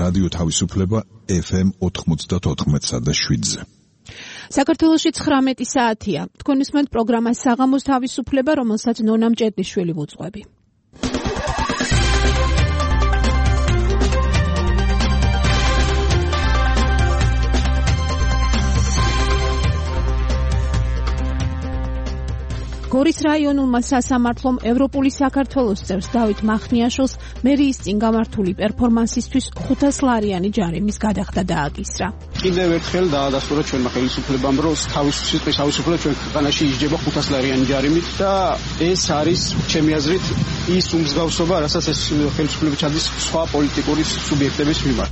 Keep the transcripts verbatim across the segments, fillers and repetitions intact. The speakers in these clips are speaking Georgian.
რადიო თავისუფლება ეფ ემ ოთხმოცდაოთხ და შვიდზე. საქართველოში ცხრამეტი საათია. თქვენ უსმენთ პროგრამას საღამოს თავისუფლება, რომელსაც ნონა მჭედლიშვილი ვუძღვები. გორის რაიონულმა სასამართლომ ევროპული საქართველოს წევრს დავით მახნიაშვილს მერიის წინ გამართული პერფორმანსისთვის ხუთასლარიანი ჯარიმის გადახდა დააკისრა. კიდევ ერთხელ დაადასტურა ჩვენმა ხელისუფლებამ, რომ თავისუფლების სიტყვის თავისუფლება ჩვენ ქვეყანაში ისჯება ხუთასლარიანი ჯარიმით და ეს არის ჩემი აზრით ის უმსგავსობა, რასაც ეს ხელისუფლება ჩადის სხვა პოლიტიკური სუბიექტების მიმართ.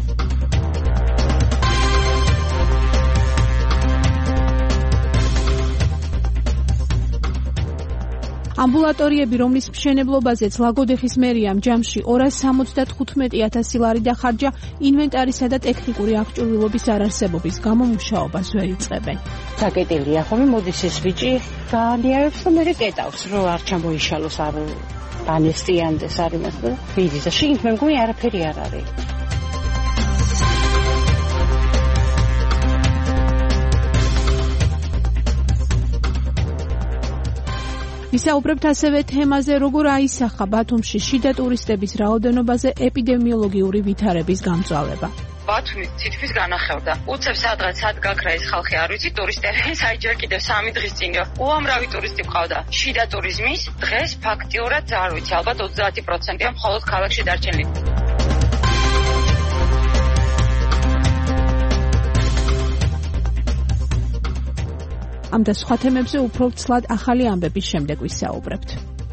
ამბულატორიები, რომლის მშენებლობაზეც ლაგოდეხის მერიამ ჯამში ორას სამოცდათხუთმეტი ათასი ლარი დახარჯა, ინვენტარისა და ტექნიკური აღჭურვილობის არარსებობის გამო მუშაობას ვერ იწყებენ. საკეტილია ხოლმე, მოდის ეს ბიჭი გაანიარებს და მე კეტავს, რომ არ ჩამოიშალოს, არ დანესტიანდეს არ იმას და ვიდი და შიგნით მე მგონი არაფერი არ არის. ვისაუბრებთ ასევე თემაზე, როგორ აისახა ბათუმში შიდა ტურისტების რაოდენობაზე ეპიდემიოლოგიური ვითარების გამწვავება. ბათუმი თითქმის განახევდა. უცებ სადღაც სად გაქრა ეს ხალხი არ ვიცი, ტურისტები საერთოდ კიდევ სამი დღის წინ უამრავი ტურისტი ყავდა. შიდა ტურიზმის დღეს ფაქტიურად არ ვიცი, ალბათ ოცდაათი პროცენტია მხოლოდ ქალაქში დარჩენილი. ამ და სხვა თემებზე უფრო ცლად ახალი ამბების შემდეგ ვისაუბრებთ.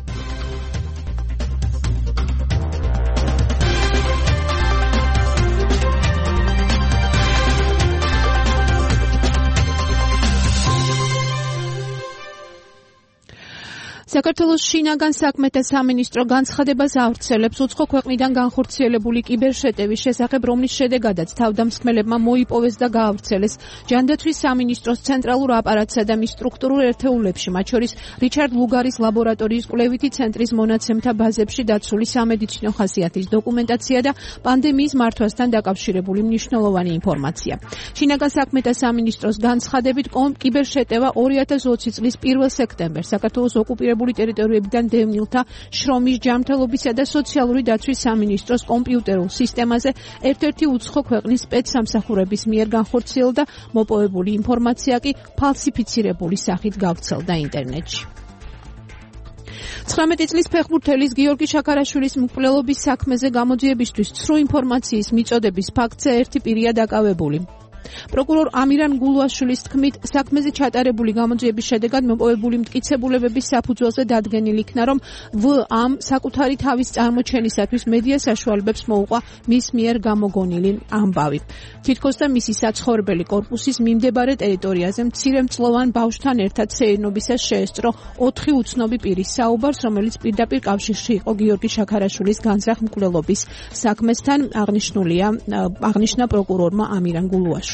საქართველოს შინაგან საქმეთა სამინისტრო განცხადებას ავრცელებს უცხო ქვეყნიდან განხორციელებული კიბერშეტევის შესახებ, რომლის შედეგადაც თავდამსხმელებმა მოიპოვეს და გაავრცელეს ჯანდაცვის სამინისტროს ცენტრალურ აპარატსა და მის სტრუქტურულ ერთეულებში, მათ შორის რიჩარდ ლუგარის ლაბორატორიის კვლევითი ცენტრის მონაცემთა ბაზებში დაცული სამედიცინო ხასიათის დოკუმენტაცია და პანდემიის მართვასთან დაკავშირებული მნიშვნელოვანი ინფორმაცია. შინაგან საქმეთა სამინისტროს განცხადებით, კიბერშეტევა ორი ათას ოცი წლის პირველ სექტემბერს საქართველოს ოკუპირებული ტერიტორიებიდან დევნილთა შრომის ჯანმრთელობისა და სოციალური დაცვის სამინისტროს კომპიუტერულ სისტემაზე ერთ-ერთი უცხო ქვეყნის სპეცსამსახურების მიერ განხორციელდა, მოპოვებული ინფორმაცია კი ფალსიფიცირებული სახით გავრცელდა ინტერნეტში. ცხრამეტი წლის ფეხბურთელის გიორგი შაქარაშვილის მკვლელობის საქმეზე გამოძიებისთვის ცრუ ინფორმაციის მიწოდების ფაქტზე ერთი პირია დაკავებული. პროკურორ ამირან გულუაშვილის თქმით, საქმეზე ჩატარებული გამოძიების შედეგად მოპოვებული მტკიცებულებების საფუძველზე დადგენილი იქნა, რომ ვ-ამ საკუთარი თავის წარმოჩენისათვის მედია საშუალებებს მოუყვა მის მიერ გამოგონილი ამბავი. თითქოს და მისი საცხოვრებელი კორპუსის მიმდებარე ტერიტორიაზე მცირემწლოვან ბავშვთან ერთად სეირნობისას შეესწრო ოთხი უცნობი პირის საუბარს, რომელიც პირდაპირ კავშირში იყო გიორგი შაქარაშვილის განზრახ მკვლელობის საქმესთან, აღნიშნულია აღნიშნა პროკურორმა ამირან გულუაშვილმა.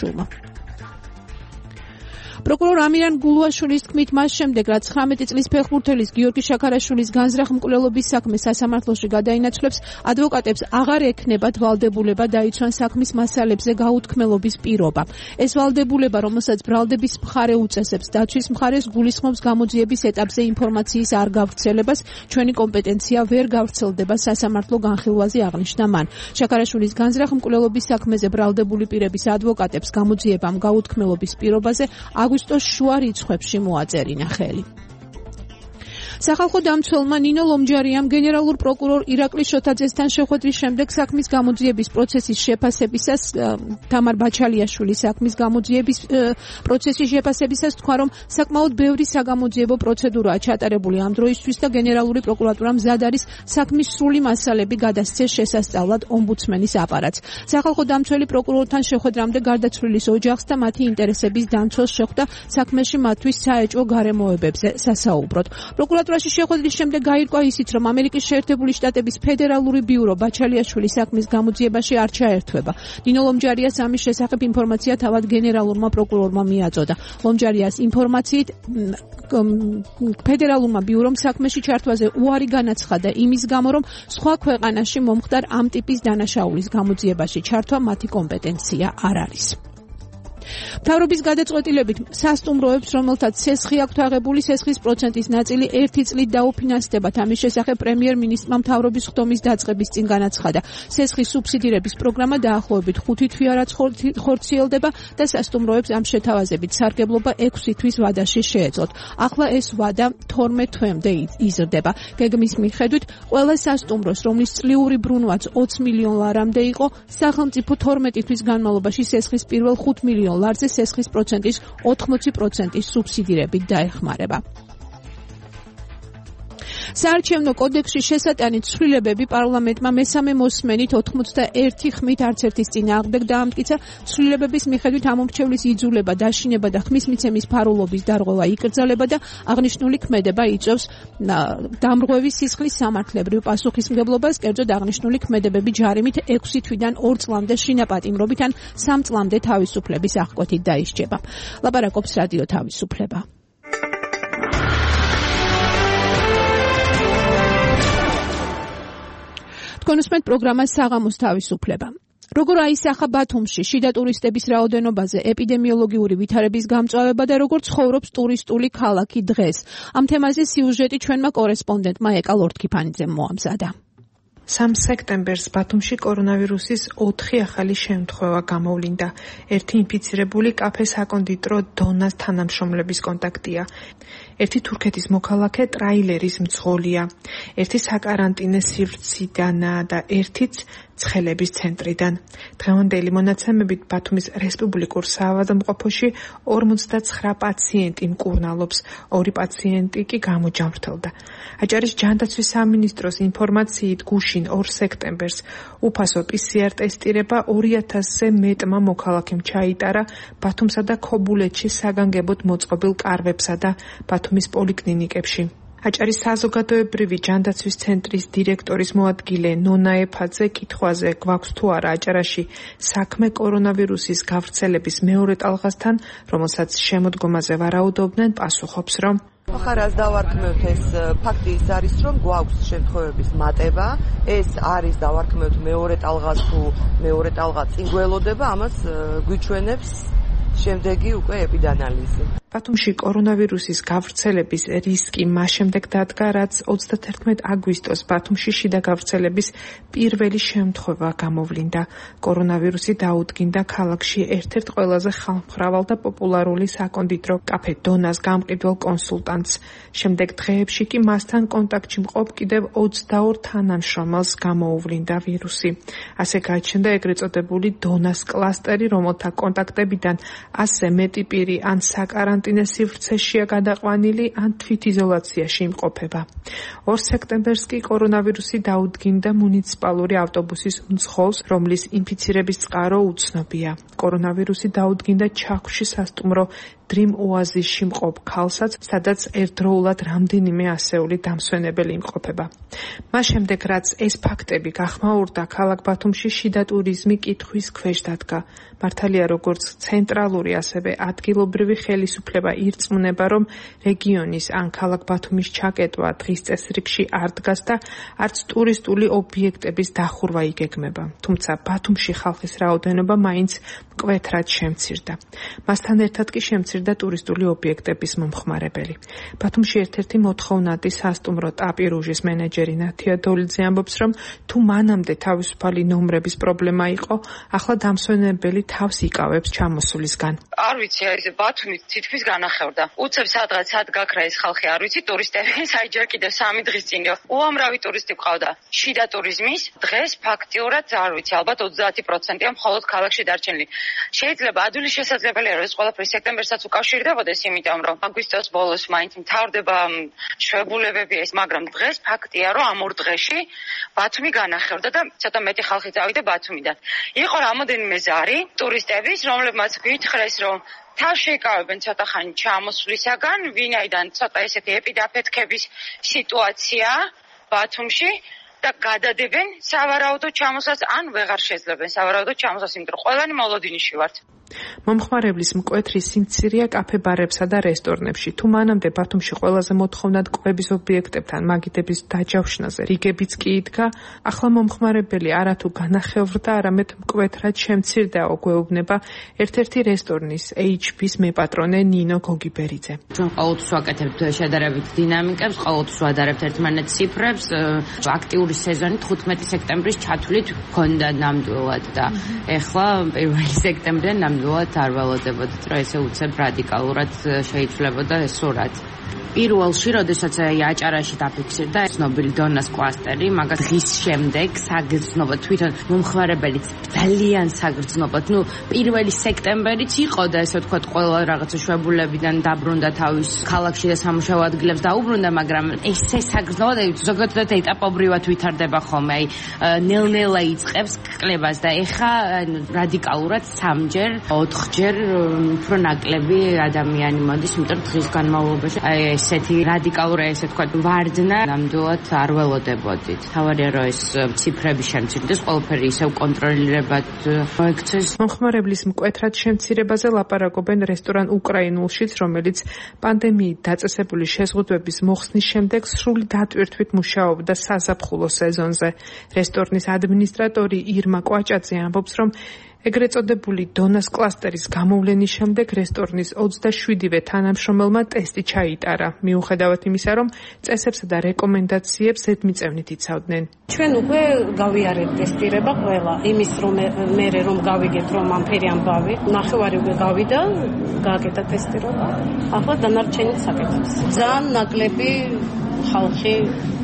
პროკურორ ამირან გულუაშვილის თქმით, მას შემდეგ, რაც ცხრამეტი წლის ფეხბურთელის გიორგი შაქარაშვილის განზრახ მკვლელობის საქმე სასამართლოში გადაინაცვლებს, ადვოკატებს აღარ ექნებათ ვალდებულება დაიცვან საქმის მასალებზე გაუთქმელობის პირობა. ეს ვალდებულება, რომელსაც ბრალდების მხარე უწესებს, დაცვის მხარეს გულისხმობს გამოძიების ეტაპზე ინფორმაციის არ გავრცელებას, ჩვენი კომპეტენცია ვერ გავრცელდება სასამართლო განხილვაზე, აღნიშნა მან. შაქარაშვილის განზრახ მკვლელობის საქმეზე ბრალდებული პირების ადვოკატებს გამოძიებამ გაუთქმელობის პირობაზე აგვისტოს შუა რიცხვებში მოაწერინა ხელი. სახალხო დამცველმა ნინო ლომჯარიამ გენერალურ პროკურორ ირაკლი შოთაძესთან შეხვედრის შემდეგ საქმის გამოძიების პროცესის შეფასებისას თამარ ბაჩალიაშვილის საქმის გამოძიების პროცესის შეფასებისას თქვა, რომ საკმაოდ ბევრი საგამოძიებო პროცედურაა ჩატარებული ამ დროისთვის და გენერალური პროკურატურა მზად არის საქმის სრული მასალები გადასცეს შესასწავლად ომბუდსმენის აპარატს. სახალხო დამცველი პროკურორთან შეხვედრამდე გარდაცვლილის ოჯახს და მათი ინტერესების დამცველს შეხვდა საქმეში მათთვის საეჭვო გარემოებებზე სასაუბროდ. პროკურატურა საქმისრულაში შეხვედრის შემდეგ გაირკვა ისიც, რომ ამერიკის შეერთებული შტატების ფედერალური ბიურო ბაჩალიაშვილის საქმის გამოძიებაში არ ჩაერთვება. დინო ლომჯარიას ამის შესახებ ინფორმაცია თავად გენერალურმა პროკურორმა მიაწოდა. ლომჯარიას ინფორმაციით ფედერალურმა ბიურომ საქმეში ჩართვაზე უარი განაცხადა იმის გამო, რომ სხვა ქვეყანაში მომხდარ ამ ტიპის დანაშაულის გამოძიებაში ჩართვა მათი კომპეტენცია არ არის. მთავრობის გადაწყვეტილებით სასტუმროებს, რომელთაც სესხი აქვთ აღებული, სესხის პროცენტის ნაწილი ერთი წლით დაუფინანსდებათ. ამის შესახებ პრემიერ-მინისტრმა მთავრობის ხდომის დაწყების წინ განაცხადა. სესხის სუბსიდირების პროგრამა დაახლოებით ხუთი თვიანად ხორციელდება და სასტუმროებს ამ შეთავაზებით სარგებლობა ექვსი თვის ვადაში შეეძლოთ. ახლა ეს ვადა თორმეტ თვემდე იზრდება. გეგმის მიხედვით, ყველა სასტუმროს, რომლის წლიური ბრუნვაც ოცი მილიონ ლარამდე იყო, სახელმწიფო თორმეტი თვის განმავლობაში სესხის პირველ ხუთ მილიონ ლარზე სესხის პროცენტის ოთხმოცი პროცენტის სუბსიდირებით დაეხმარება. საარჩევნო კოდექსში შესატანი ცვლილებები პარლამენტმა მესამე მოსმენით ოთხმოცდაერთი ხმით არც ერთის წინააღმდეგ დაამტკიცა. ცვლილებების მიხედვით ამორჩევლის იძულება, დაშინება და ხმის მიცემის ფარულობის დარღვევა იკრძალება და აღნიშნული ქმედება იწვევს დამრღვევის სისხლის სამართლებრივ პასუხისმგებლობას. კერძოდ აღნიშნული ქმედებები ჯარიმით ექვსი თვიდან ორ წლამდე შინაპატიმრობით ან სამ წლამდე თავისუფლების აღკვეთით დაისჯება. ლაპარაკობს რადიო თავისუფლება. თქვენ უსმენთ პროგრამას საღამოს თავისუფლება. როგორ აისახა ბათუმში შიდა ტურისტების რაოდენობაზე ეპიდემიოლოგიური ვითარების გამწვავება და როგორ ცხოვრობს ტურისტული ქალაქი დღეს. ამ თემაზე სიუჟეტი ჩვენმა კორესპონდენტმა ეკა ლორთქიფანიძემ მოამზადა. სამი სექტემბერს ბათუმში კორონავირუსის ოთხი ახალი შემთხვევა გამოვლინდა. ერთი ინფიცირებული კაფე საკონდიტრო დონას თანამშრომლების კონტაქტია. ერთი თურქეთის მოქალაქე ტრაილერის მძღოლია. ერთი საკარანტინე სივრციდანაა და ერთიც ცხელების ცენტრიდან. დღევანდელი მონაცემებით ბათუმის რესპუბლიკურ საავადმყოფოში ორმოცდაცხრა პაციენტი მკურნალობს, ორი პაციენტი კი გამოჯამრთელდა. აჭარის ჯანდაცვის სამინისტროს ინფორმაციით გუშინ ორ სექტემბერს უფასო პი სი არ ტესტირება ორი ათასზე მეტმა მოქალაქემ ჩაიტარა ბათუმსა და ქობულეთში საგანგებოდ მოწყობილ კარვებსა და ბათუმის პოლიკლინიკებში. აჭარის საზოგადოებრივი ჯანდაცვის ცენტრის დირექტორის მოადგილე ნონა ეფაძე კითხვაზე გვაქვს თუ არა აჭარაში საქმე კორონავირუსის გავრცელების მეორე ტალღასთან, რომელსაც შემოდგომაზე ვარაუდობდნენ, პასუხობს, რომ ახლა დავარქმევთ ეს ფაქტი ის არის, რომ გვაქვს შემთხვევების მატება, ეს არის დავარქმევთ მეორე ტალღას თუ მეორე ტალღა წინ გველოდება, ამას გვიჩვენებს შემდეგი უკვე ეპიდანალიზი. ბათუმში კორონავირუსის გავრცელების რისკი მას შემდეგ დადგა, რაც ოცდათერთმეტ აგვისტოს ბათუმში შიდა გავრცელების პირველი შემთხვევა გამოვლინდა. კორონავირუსი დაუდგინდა ქალაქში ერთ-ერთ ყველაზე ხალხმრავალ და პოპულარული საკონდიტრო კაფე დონას გამყიდველ კონსულტანტს. შემდეგ დღეებში კი მასთან კონტაქტში მყოფ კიდევ ოცდაორ თანამშრომელს გამოუვლინდა ვირუსი. ასე გაჩნდა ეგრეთ წოდებული დონას კლასტერი, რომელთა კონტაქტებიდან ასზე მეტი პირი ან საკარანტინო სივრცეშია გადაყვანილი ან თვითიზოლაციაში იმყოფება. ორ სექტემბერს კი კორონავირუსი დაუდგინდა მუნიციპალური ავტობუსის მძღოლს, რომლის ინფიცირების წყარო უცნობია. კორონავირუსი დაუდგინდა ჩაქვში სასტუმრო Dream Oasis-ში მყოფ ქალსაც, სადაც ერთდროულად რამდენიმე ასეული დამსვენებელი იმყოფება. მას შემდეგ, რაც ეს ფაქტები გახმაურდა, ქალაქ ბათუმში შიდა ტურიზმი კითხვის ქვეშ დადგა. მართალია, როგორც ცენტრალური, ასევე ადგილობრივი ხელისუფლება ირწმუნება, რომ რეგიონის ან ქალაქ ბათუმის ჩაკეტვა დღის წესრიგში არ დგას და არც ტურისტული ობიექტების დახურვა იგეგმება. თუმცა ბათუმში ხალხის რაოდენობა მაინც მკვეთრად შემცირდა. მასთან ერთად კი შემცირდა ტურისტული ობიექტების მომხმარებელი. ბათუმში ერთ-ერთი მოთხოვნადი სასტუმრო ტაპი რუჟის მენეჯერი ნათია დოლიძე ამბობს, რომ თუ მანამდე თავისუფალი ნომრების პრობლემა იყო, ახლა დამსვენებელი თავს იკავებს ჩამოსვლისგან. არ ვიცი, ეს ბათუმი თითქმის განახევრდა. უცებ სადღაც სად გაქრა ეს ხალხი, არ ვიცი, ტურისტები, საერთოდ კიდევ სამი დღის წინ უამრავი ტურისტი ყავდა. შიდა ტურიზმის დღეს ფაქტიურად არ ვიცი, ალბათ ოცდაათი პროცენტია მხოლოდ ქალაქში დარჩენილი. შეიძლება ადვილი შესაძლებელია, რომ ეს ყველაფერი სექტემბერსაც უკავშირდებოდეს, იმიტომ რომ აგვისტოს ბოლოს მაინც მთავრდება შვებულებები ეს, მაგრამ დღეს ფაქტია, რომ ამ ორ დღეში ბათუმი განახევრდა და ცოტა მეტი ხალხი წავიდა ბათუმიდან. იყო რამოდენიმე ზარი, ტურისტების, რომლებმაც გითხრეს, რომ თავს შეიკავებენ ცოტა ხანი ჩამოსვლისაგან, ვინაიდან ცოტა ესეთი ეპიდაფეთქების სიტუაცია ბათუმში და გადადებენ სავარაუდო ჩამოსვლას ან ვეღარ შეძლებენ სავარაუდო ჩამოსვლას, იმიტომ რომ ყველანი მოლოდინში ვართ. მომხმარებლის მკვეთრი სიმცირეა კაფე-ბარებსა და რესტორნებში. თუ მანამდე ბათუმში ყველაზე მოთხოვნად კვების ობიექტებთან მაგიდების დაჯავშნაზე რიგებიც კი იდგა, ახლა მომხმარებელი არათუ განახევრდა, არამედ მკვეთრად შემცირდაო გვეუბნება ერთ-ერთი რესტორნის ეიჩ პის მეპატრონე ნინო გოგიბერიძე. ჩვენ ყოველთვის ვაკეთებთ შედარებით დინამიკებს, ყოველთვის ვადარებთ ერთმანეთს ციფრებს. აქტიური სეზონი თხუთმეტი სექტემბრის ჩათვლით გქონდა ნამდვილად და ეხლა პირველი სექტემბრიდან ნამდვილად არ ველოდებოდით, რომ ესე უცებ რადიკალურად შეიცვლებოდა ეს სურათი. პირველში, როდესაც აჭარაში დაფიქსირდა ცნობილი დონას კლასტერი, მაგას დღის შემდეგ საგრძნობად თვითონ მომხმარებელიც ძალიან საგრძნობად, ნუ პირველი სექტემბერიც იყო და ესე ვთქვათ, ყველა რაღაცა შვებულებიდან დაბრუნდა თავის ქალაქში და სამუშაო ადგილებს დაუბრუნდა, მაგრამ ესე საგრძნობად ზოგადად ეტაპობრივად ვითარდება ხოლმე, აი ნელ-ნელა იწყებს კლებას და ეხა რადიკალურად სამჯერ, ოთხჯერ უფრო ნაკლები ადამიანი მოდის, იმიტომ რომ დღის განმავლობაში აი ესეთი რადიკალური, ესე ვთქვათ, ვარდნა ნამდვილად არ ველოდებოდით. თავარია რომ ეს ციფრები შემცირდეს, ყველაფერი ისევ კონტროლირებად მოექცეს. მომხმარებლის მკვეთრად შემცირებაზე ლაპარაკობენ რესტორან უკრაინულშიც, რომელიც პანდემიით დაწესებული შეზღუდვების მოხსნის შემდეგ სრული დატვირთვით მუშაობდა საზაფხულო სეზონზე. რესტორნის ადმინისტრატორი ირმა კვაჭაძე ამბობს, რომ ეგრეთ წოდებული დონას კლასტერის გამოვლენის შემდეგ რესტორნის ოცდაშვიდივე თანამშრომელმა ტესტი ჩაიტარა. მიუხედავად იმისა, რომ წესებსა და რეკომენდაციებს ზედმიწევნით იცავდნენ. ჩვენ უკვე გავიარეთ ტესტირება ყველა, იმის რომ მე რომ გავიგეთ, რომ ამფერი ამბავი, ნახევარი უკვე გავიდა, გააკეთა ტესტირება. ახლა დანარჩენიც აკეთებს. ძალიან ნაკლები ხალხი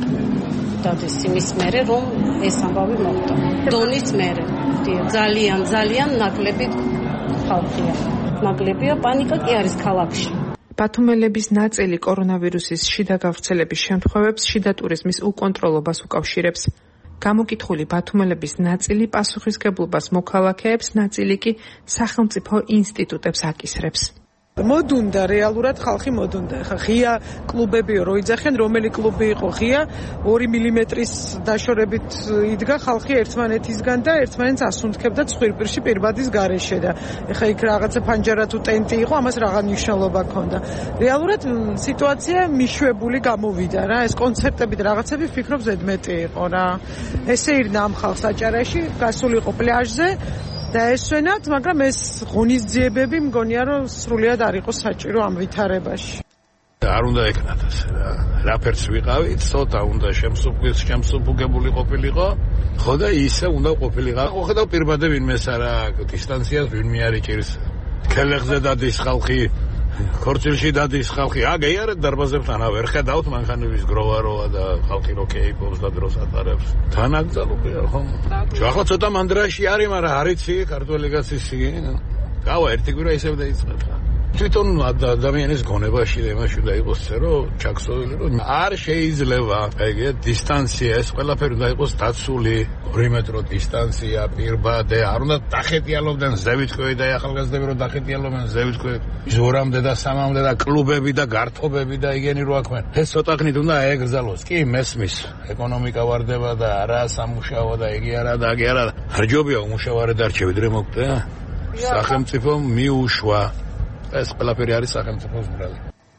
დადეს იმის მერე, რომ ეს ამბავი მოხდა. დონის მერე. ძალიან, ძალიან ნაკლები ხალხია. ნაკლებია, პანიკა კი არის ქალაქში. ბათუმელების ნაწილი კორონავირუსის შიდა გავრცელების შემთხვევებს შიდა ტურიზმის უკონტროლობას უკავშირებს. გამოკითხული ბათუმელების ნაწილი პასუხისგებლობას მოქალაქეებს, ნაწილი კი სახელმწიფო ინსტიტუტებს აკისრებს. მოდუნდა რეალურად ხალხი მოდუნდა. ხა ღია კლუბებიო რო იძახენ, რომელი კლუბი იყო ღია, ორი მილიმეტრის დაშორებით იდგა ხალხი ერთმანეთისგან და ერთმანეთს ასუნთქებდა ცხვირპირში პირბადის გარეშე და ეხა იქ რაღაცა ფანჯარა თუ ტენტი იყო, ამას რაღაც მნიშვნელობა ჰქონდა. რეალურად სიტუაცია მიშვებული გამოვიდა რა, ეს კონცერტები და რაღაცები ვფიქრობ ზედმეტი იყო რა. ესე ირნა ამ ხალხს აჭარაში, გასულიყო პლაჟზე და ესვენათ, მაგრამ ეს ღონისძიებები მგონია რომ სრულიად არ იყო საჭირო ამ ვითარებაში. არ უნდა ეკნათ ასე რა. რაფერც ვიყავით, ცოტა უნდა შემსუბუქეს, შემსუბუქებული ყოფილიყო. ხო და ისე უნდა ყოფილიყო. ხედავ პირბადები ვინმეს არა დისტანციას ვინმე არ იჭირს. ქელეხზე დადის ხალხი, ქორწილში დადის ხალხი. აგე არა დარბაზებთან ავერ ხედავთ მანქანების გროვაროა და ხალხი რო კეიფობს და დროს ატარებს. თანაგზალობია ხო? ახლა ცოტა მანდრაში არის, მაგრამ არიცი ქართველი კაცისი. გავა ერთი კვირა ისევ დაიწყებს. თვითონ ადამიანის გონებაში და იმაში და იყოს წერო ჩაქსოვილი რომ არ შეიძლება ეგე დისტანცია ეს ყველაფერი უნდა იყოს დაცული ორი მეტრო დისტანცია პირბადე არ უნდა დახეტიალობდნენ ზევითქვევი და ახალგაზრდები რომ დახეტიალობდნენ ზევითქვევი ზურამდე და სამამდე და კლუბები და გართობები და იგენი რო აქვენ ეს ცოტა ხნით უნდა ეგრძალოს კი მესმის ეკონომიკა ვარდება და არა სამუშაო და იგი არა და აგი არა რჯობია უმუშავარე დარჩე ვიდრე მოკვდა სახელმწიფო მიუშვა ეს ყველაფერი არის სახელმწიფოს ბრალი.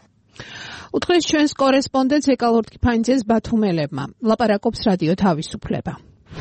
უთხრეს ჩვენს კორესპონდენტს ეკალორდ კიფანიძეს ბათუმელებმა. ლაპარაკობს რადიო თავისუფლება.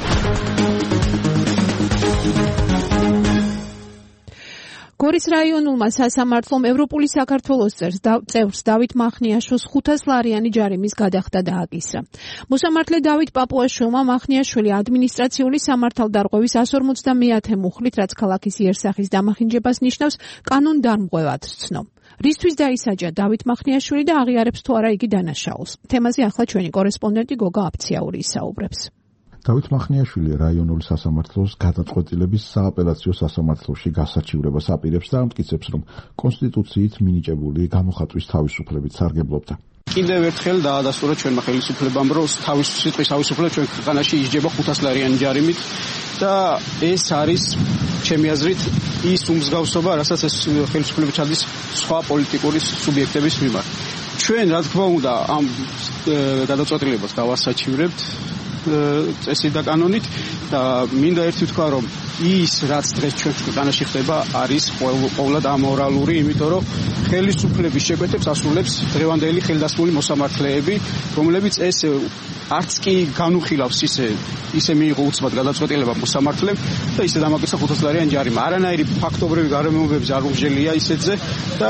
გორის რაიონულმა სასამართლომ ევროპული საქართველოს წევრს დავით მახნიაშვილს ხუთას ლარიანი ჯარიმის გადახდა დააკისრა. მოსამართლე დავით პაპუაშვილმა მახნიაშვილი ადმინისტრაციული სამართალდარღვევის εκατს ორმოცდამეათე მუხლით, რაც ქალაქის იერსახის დამახინჯებას ნიშნავს, კანონდარმღვევად ცნო. რისთვის დაისაჯა დავით მახნიაშვილი და აღიარებს თუ არა იგი დანაშაულს. თემაზე ახლა ჩვენი კორესპონდენტი გოგა აფციური ისაუბრებს. დავით მახნიაშვილი რაიონული სასამართლოს გადაწყვეტილების სააპელაციო სასამართლოში გასაჩივრებას აპირებს და ამტკიცებს, რომ კონსტიტუციით მინიჭებული გამოხატვის თავისუფლებით სარგებლობდა. კიდევ ერთხელ დაადასტურა ჩვენმა ხელისუფლებამ, რომ თავის სიტყვის თავისუფლება ჩვენ ქვეყანაში ისჯება ხუთას ლარიანი ჯარიმით და ეს არის ჩემი აზრით ის უმსგავსობა, რასაც ეს ხელისუფლება ჩადის სხვა პოლიტიკური სუბიექტების მიმართ. ჩვენ რა თქმა უნდა ამ გადაწყვეტილებას დავასაჩივრებთ წესით და კანონით და მინდა ერთი ვთქვა, რომ ის რაც დღეს ჩვენ ქვეყანაში ხდება არის ყოველად ამორალური, იმიტომ რომ ხელისუფლების შეკვეთებს ასრულებს დღევანდელი ხელდასმული მოსამართლეები, რომლებიც ეს არც კი განუხილავს ისე ისე მიიღო უცბად გადაწყვეტილება მოსამართლემ და ისე დამაკიცა ხუთას ლარიანი ჯარიმა. არანაირი ფაქტობრივი გარემოებების არ უღჟელია ისეთზე და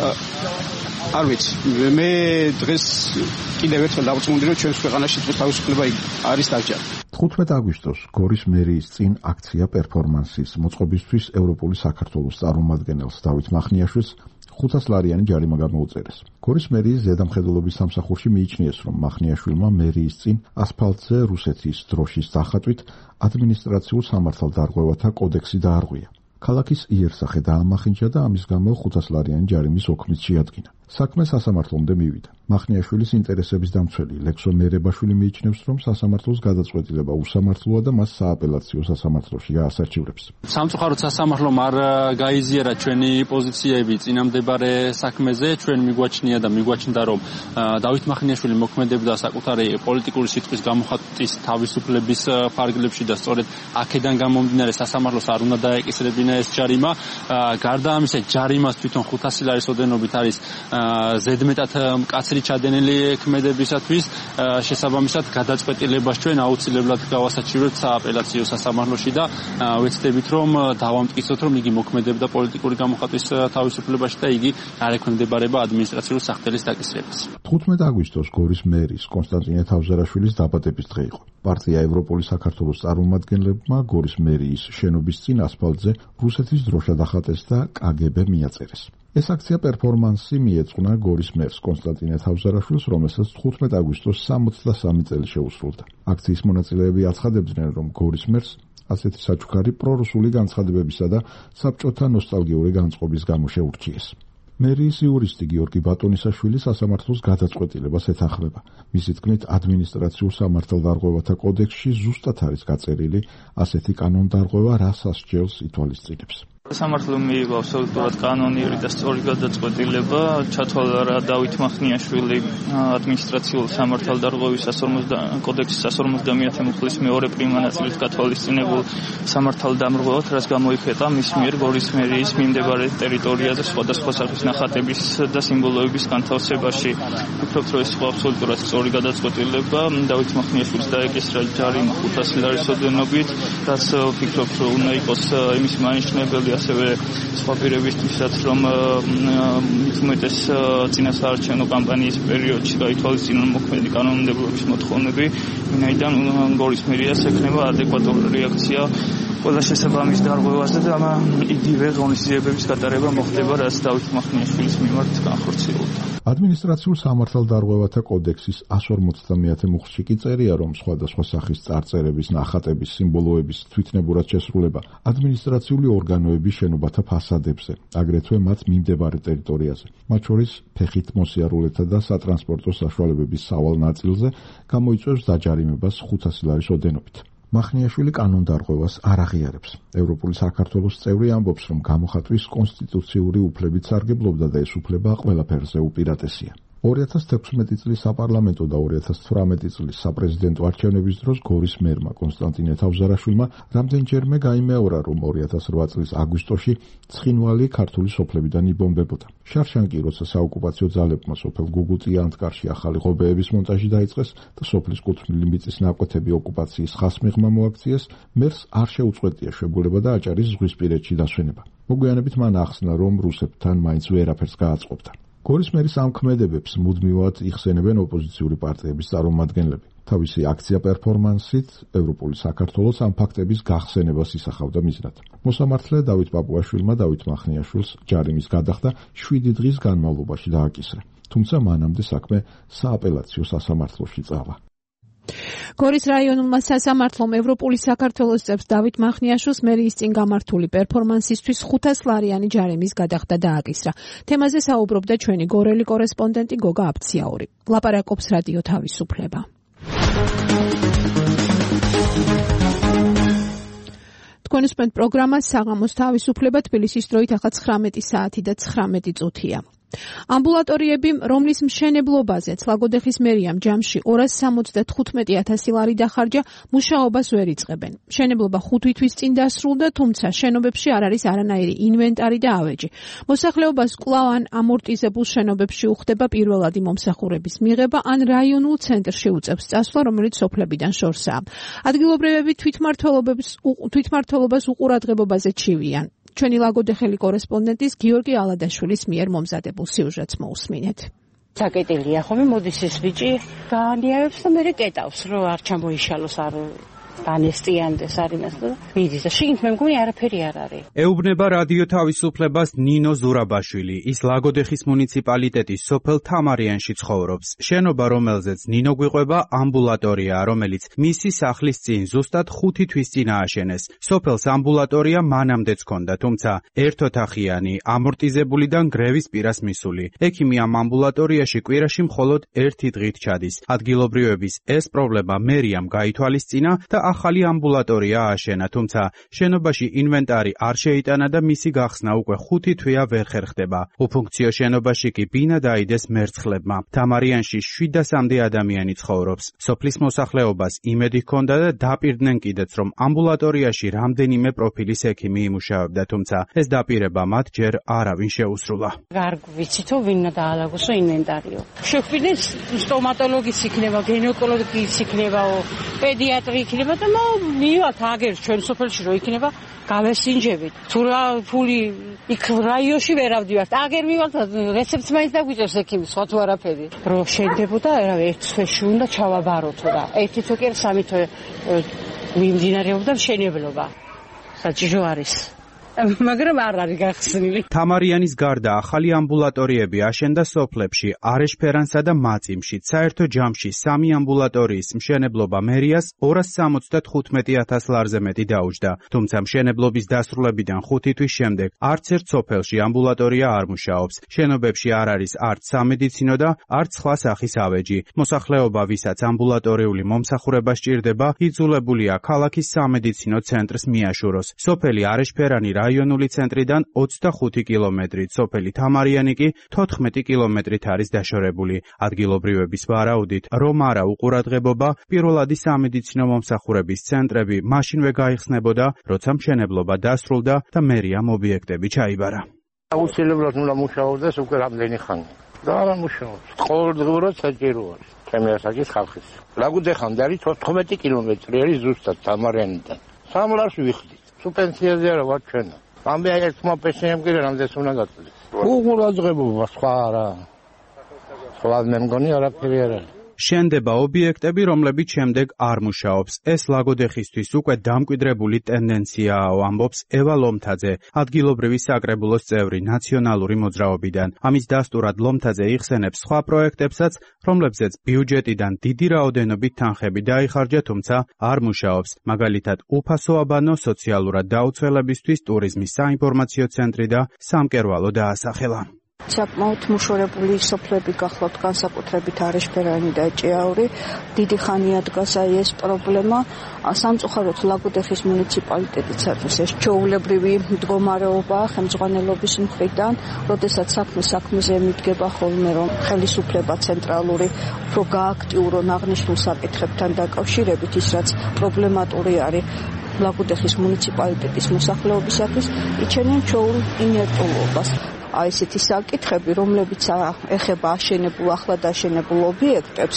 არ ვიცი, მე დღეს კიდევ ერთხელ დავწმუნდი, რომ ჩვენს ქვეყანაში დღეს თავისუფლება არის დაჯარი. თხუთმეტ აგვისტოს გორის მერიის წინ აქცია პერფორმანსის მოწყობისთვის ევროპული საქართველოს წარმომადგენელს დავით მახნიაშვილს ხუთას ლარიანი ჯარიმა გამოუწერეს. გორის მერიის ზედამხედველობის სამსახურში მიიჩნიეს, რომ მახნიაშვილმა მერიის წინ ასფალტზე რუსეთის დროშის დახატვით ადმინისტრაციულ სამართალდარღვევათა კოდექსი დაარღვია. ქალაქის იერსახე დაამახინჯა და ამის გამო ხუთას ლარიანი ჯარიმის ოქმით შეადგინა. საქმე სასამართლომდე მივიდა. მახნიაშვილის ინტერესების დამცველი ლექსო მერებაშვილი მიიჩნევს, რომ სასამართლოს გადაწყვეტილება უსამართლოა და მას სააპელაციო სასამართლოში გაასარჩივრებს. სამწუხაროდ სასამართლომ არ გაიზიარა ჩვენი პოზიციები წინამდებარე საქმეზე. ჩვენ მიგვაჩნია და მიგვაჩნდა, რომ დავით მახნიაშვილი მოქმედებდა საკუთარი პოლიტიკური სიტყვის გამოხატვის თავისუფლების ფარგლებში და სწორედ აქედან გამომდინარე სასამართლოს არ უნდა დაეკისრებინა ეს ჯარიმა. გარდა ამისა, ჯარიმას თვითონ ხუთასი ლარის ოდენობით არის ზედმეტად მკაცრი ჩადენილი ქმედებისათვის, შესაბამისად გადაწყვეტილებას ჩვენ აუცილებლად გავასაჩივრებთ სააპელაციო სასამართლოში და ვეცდებით, რომ დავამტკიცოთ, რომ იგი მოქმედებდა პოლიტიკური გამოხატვის თავისუფლებაში და იგი არ ექვემდებარება ადმინისტრაციული სახდელის დაკისრებას. თხუთმეტ აგვისტოს გორის მერის კონსტანტინე თავზარაშვილის დაბადების დღე იყო. პარტია ევროპული საქართველოს წარმომადგენლებმა გორის მერიის შენობის წინ ასფალტზე რუსეთის დროშა დახატეს და კაგებე მიაწერეს. ეს აქცია პერფორმანსი მიეძღვნა გორის მერს კონსტანტინე თავზარაშვილს, რომელსაც თხუთმეტ აგვისტოს სამოცდასამი წელი შეუსრულდა. აქციის მონაწილეები აცხადებდნენ, რომ გორის მერს ასეთი საჩუქარი პრორუსული განცხადებებისა და საბჭოთა ნოსტალგიური განწყობის გამო შეურჩიეს. მერიის იურისტი გიორგი ბატონისაშვილი სასამართლოს გადაწყვეტილებას ეთანხმება. მისი თქმით, ადმინისტრაციულ სამართალდარღვევათა კოდექსში ზუსტად არის გაწერილი ასეთი კანონდარღვევა, რაც ასჯელს ითვალისწინებს. სასამართლომ მიიღო აბსოლუტურად კანონიერი და სწორი გადაწყვეტილება, ჩათვალა რა დავით მახნიაშვილი ადმინისტრაციულ სამართალდარღვევის კოდექსის one ორმოცდამეათე მუხლის მეორე პრიმა ნაწილით გათვალისწინებულ სამართალდამრღვევად, რაც გამოიხატა მის მიერ გორის მერიის მიმდებარე ტერიტორიაზე სხვადასხვა სახის ნახატების და სიმბოლოების განთავსებაში. ვფიქრობთ, რომ ეს იყო აბსოლუტურად სწორი გადაწყვეტილება. დავით მახნიაშვილს დაეკისრა ჯარიმა ხუთასი ლარის ოდენობით, რაც ვფიქრობ, რომ უნდა იყოს იმის მანიშნებელი ასევე სხვა პირებისთვისაც, რომ უმეტეს წინასაარჩევნო კამპანიის პერიოდში გაითვალისწინონ მოქმედი კანონმდებლობის მოთხოვნები, ვინაიდან გორის მერიას ექნება ადეკვატური რეაქცია ყველა შესაბამის დარღვევაზე და იგივე ღონისძიებების გატარება მოხდება, რაც დავით მახნიაშვილის მიმართ განხორციელდა. ადმინისტრაციულ სამართალდარღვევათა კოდექსის one ორმოცდამეათე მუხლში კი წერია, რომ სხვადასხვა სახის წარწერების, ნახატების, სიმბოლოების თვითნებურად შესრულება ადმინისტრაციული ორგანოების შენობათა ფასადებზე, აგრეთვე მათ მიმდებარე ტერიტორიაზე, მათ შორის ფეხით მოსიარულეთა და სატრანსპორტო საშუალებების სავალ ნაწილზე გამოიწვევს დაჯარიმებას ხუთასი ლარის ოდენობით. მახნიაშვილი კანონდარღვევას არ აღიარებს. ევროპული საქართველოს წევრი ამბობს, რომ გამოხატვის კონსტიტუციური უფლებით სარგებლობდა და ეს უფლება ყველაფერზე უპირატესია. ორი ათას თექვსმეტი წლის საპარლამენტო და ორი ათას თვრამეტი წლის საპრეზიდენტო არჩევნების დროს გორის მერმა კონსტანტინე თავზარაშვილმა რამდენჯერმე გაიმეორა, რომ ორი ათას რვა წლის აგვისტოში ცხინვალი ქართული სოფლებიდან იბომბებოდა. შარშანკი, როცა საოკუპაციო ძალებმა სოფელ გუგუტი-ანტკარში ახალი ღობეების მონტაჟი დაიწყეს და სოფლის კუთვნილი მიწის ნაკვეთები ოკუპაციის ხასმიღმა მოაქციეს, მერს არ შეუწყვეტია შეგულება და აჭარის ზღვისპირეთში დასვენება. მოგვიანებით მან ახსნა, რომ რუსებთან მაინც ვერაფერს გააწყობდა. გორის მერის ამ ქმედებებს მუდმივად იხსენებენ ოპოზიციური პარტიების წარმომადგენლები. თავისი აქცია პერფორმანსით ევროპული საქართველოს ამ ფაქტების გახსენებას ისახავდა მიზნად. მოსამართლე დავით პაპუაშვილმა დავით მახნიაშვილს ჯარიმის გადახდა შვიდი დღის განმავლობაში დააკისრა. თუმცა მანამდე საქმე სააპელაციო სასამართლოში წავა. გორის რაიონულმა სასამართლომ ევროპული საქართველოს წევრ დავით მახნიაშვილს მერიის წინ გამართული პერფორმანსისთვის ხუთას ლარიანი ჯარიმის გადახდა დააკისრა. თემაზე საუბრობდა ჩვენი გორელი კორესპონდენტი გოგა აბციაური. ლაპარაკობს რადიო თავისუფლება. თქვენ უსმენთ პროგრამას საღამოს თავისუფლება, თბილისის დროით ახლა ცხრამეტი საათი და ცხრამეტი წუთია. ამბულატორიები, რომლის მშენებლობაზეც ლაგოდეხის მერიამ ჯამში ორას სამოცდათხუთმეტი ათასი ლარი დახარჯა, მუშაობას ვერ იწყებენ. მშენებლობა ხუთი თვის წინ დასრულდა, თუმცა შენობებში არ არის არანაირი ინვენტარი და ავეჯი. მოსახლეობას კვლავ ან ამორტიზებულ შენობებში უხდება პირველადი მომსახურების მიღება, ან რაიონულ ცენტრში უწევს წასვლა, რომელიც სოფლებიდან შორსაა. ადგილობრივები თვითმმართველობას უყურადღებობაზე ჩივიან. ჩვენი ლაგოდეხელი კორესპონდენტის გიორგი ალადაშვილის მიერ მომზადებულ სიუჟეტს მოусმინეთ. საკეტილია ხომი მოდის ეს ბიჭი გაანიავებს და მე კეტავს რომ არ ჩამოიშალოს არ განესტიანდეს არიმას და მიდის და შიგნით მე მგონი არაფერი არ არის. ეუბნება რადიო თავისუფლებას ნინო ზურაბაშვილი. ის ლაგოდეხის მუნიციპალიტეტის სოფელ თამარიანში ცხოვრობს. შენობა, რომელზეც ნინო გვიყვება, ამბულატორია, რომელიც მისი სახლის წინ ზუსტად ხუთი თვის წინ ააშენეს. სოფელს ამბულატორია მანამდეც ჰქონდა, თუმცა ერთოთახიანი, ამორტიზებულიდან გრევის პირას მისული. ექიმი ამ ამბულატორიაში კვირაში მხოლოდ ერთი დღით ჩადის. ადგილობრივების ეს პრობლემა მერიამ გაითვალისწინა და ახალი ამბულატორია ააშენა, თუმცა შენობაში ინვენტარი არ შეიტანა და მისი გახსნა უკვე ხუთი თვეა ვერ ხერხდება. უფუნქციო შენობაში კი ბინა დაიდეს მერცხლებმა. თამარიანში შვიდასამდე ადამიანი ცხოვრობს. სოფლის მოსახლეობას იმედი ჰქონდა და დაპირდნენ კიდეც, რომ ამბულატორიაში რამდენიმე პროფილის ექიმი იმუშავებდა, თუმცა ეს დაპირება მათ ჯერ არავინ შეუსრულა. არ ვიცითო ვინმე დაალაგოსო ინვენტარიო. შეხვიდნენ სტომატოლოგიც იქნება, გინეკოლოგიც იქნებაო, პედიატრი იქნება და მივათ აგერ ჩვენ სოფელში რო იქნება გავესინჯებით. თუ რა ფული იქ რაიონში ვერ ავდივართ. აგერ მივათ რეცეპტს მაინც დაგვიწერს ექიმი, სხვა თუ არაფერი. რო შენდებოდა, რა ერთ თვეში უნდა ჩავაბაროთო და ერთი თვე კი სამი თვე მიმდინარეობდა მშენებლობა. საჭირო არის. მაგრამ არ არის გახსნილი. თამარიანის გარდა ახალი ამბულატორიები აშენდა სოფლებში არეშფერანსა და მაწიმში. საერთო ჯამში სამი ამბულატორიის მშენებლობა მერიას ორას სამოცდათხუთმეტი ათას ლარზე მეტი დაუჯდა. თუმცა მშენებლობის დასრულებიდან ხუთი თვის შემდეგ არც ერთ სოფელში ამბულატორია არ მუშაობს. შენობებში არ არის არც სამედიცინო და არც სხვა სახის ავეჯი. მოსახლეობა, ვისაც ამბულატორიული მომსახურება სჭირდება, იძულებულია ქალაქის სამედიცინო ცენტრს მიაშუროს. სოფელი არეშფერანი რაიონული ცენტრიდან ოცდახუთი კილომეტრით, სოფელი თამარიანი კი თოთხმეტი კილომეტრით არის დაშორებული. ადგილობრივების ვარაუდით, რომ არა უყურადღებობა, პირველადი სამედიცინო მომსახურების ცენტრები მაშინვე გაიხსნებოდა, როცა მშენებლობა დასრულდა და მერიამ ობიექტები ჩაიბარა. აუცილებლად უნდა მუშაობდეს უკვე რამდენი ხანი. და არა მუშაობს. ყოველდღიურად საჭირო არის. ჩემი ასაკის ხალხის. ლაგოდეხამდე არის თოთხმეტი კილომეტრი არის ზუსტად თამარიანიდან. სამ ლარს ვიხდი. სუპენსიაზე არა ვარ ჩვენ. ამბე ერთმა პენსიამ კი რამდენს უნდა გაწდეს. უყურადღებობა სხვა არა. სხვა მე მგონი არაფერი არ არის. შენდება ობიექტები, რომლებიც შემდეგ არ მუშაობს. ეს ლაგოდეხისთვის უკვე დამკვიდრებული ტენდენციაა, ამბობს ევა ლომთაძე, ადგილობრივი საკრებულოს წევრი ნაციონალური მოძრაობიდან. ამის დასტურად ლომთაძე იხსენებს სხვა პროექტებსაც, რომლებზეც ბიუჯეტიდან დიდი რაოდენობით თანხები დაიხარჯა, თუმცა არ მუშაობს. მაგალითად, უფასო აბანო, სოციალურად დაუცველებისთვის ტურიზმის საინფორმაციო ცენტრი და სამკერვალო დაასახელა. საკმაოდ მუშორებული სოფლები გახლავთ, განსაკუთრებით არეშფერანი და ჭიაური. დიდი ხანია დგას აი ეს პრობლემა. სამწუხაროდ ლაგოდეხის მუნიციპალიტეტიც არის ეს ჩვეულებრივი მდგომარეობა ხელმძღვანელობის მხრიდან, როდესაც საქმე საქმეზე მიდგება ხოლმე, რომ ხელისუფლება ცენტრალური უფრო გააქტიურონ აღნიშნულ საკითხებთან დაკავშირებით, ის რაც პრობლემატური არის ლაგოდეხის მუნიციპალიტეტის მოსახლეობისათვის, იჩენენ ჩვეულ ინერტულობას. აი ესეთი საკითხები, რომლებიც ეხება აშენებულ, ახლად აშენებულ ობიექტებს,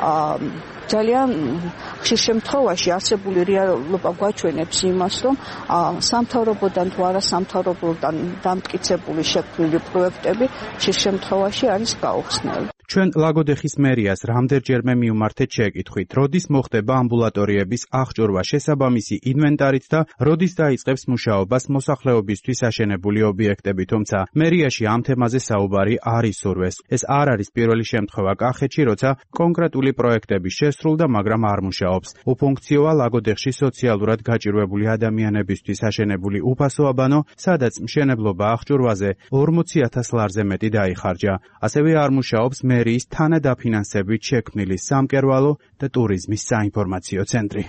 ძალიან ხშირ შემთხვევაში არსებული რეალობა გვაჩვენებს იმას, რომ სამთავრობოდან თუ არა სამთავრობოდან დამტკიცებული შექმნილი პროექტები ხშირ შემთხვევაში არის გაუხსნელი. ჩვენ ლაგოდეხის მერიას რამდენჯერმე მიუმართეთ შეკითხვით, როდის მოხდება ამბულატორიების აღჭურვა შესაბამისი ინვენტარით და როდის დაიწყებს მუშაობას მოსახლეობისთვის აშენებული ობიექტები, თუმცა მერიაში ამ თემაზე საუბარი არ ისურვეს. ეს არ არის პირველი შემთხვევა კახეთში, როცა კონკრეტული პროექტები შესრულდა, მაგრამ არ მუშაობს. უფუნქციოა ლაგოდეხში სოციალურად გაჭირვებული ადამიანებისთვის აშენებული უფასო აბანო, სადაც მშენებლობა აღჭურვაზე ორმოცი ათას ლარზე მეტი დაიხარჯა. ასევე არ მუშაობს მერიის თანადაფინანსებით შექმნილი სამკერვალო და ტურიზმის საინფორმაციო ცენტრი.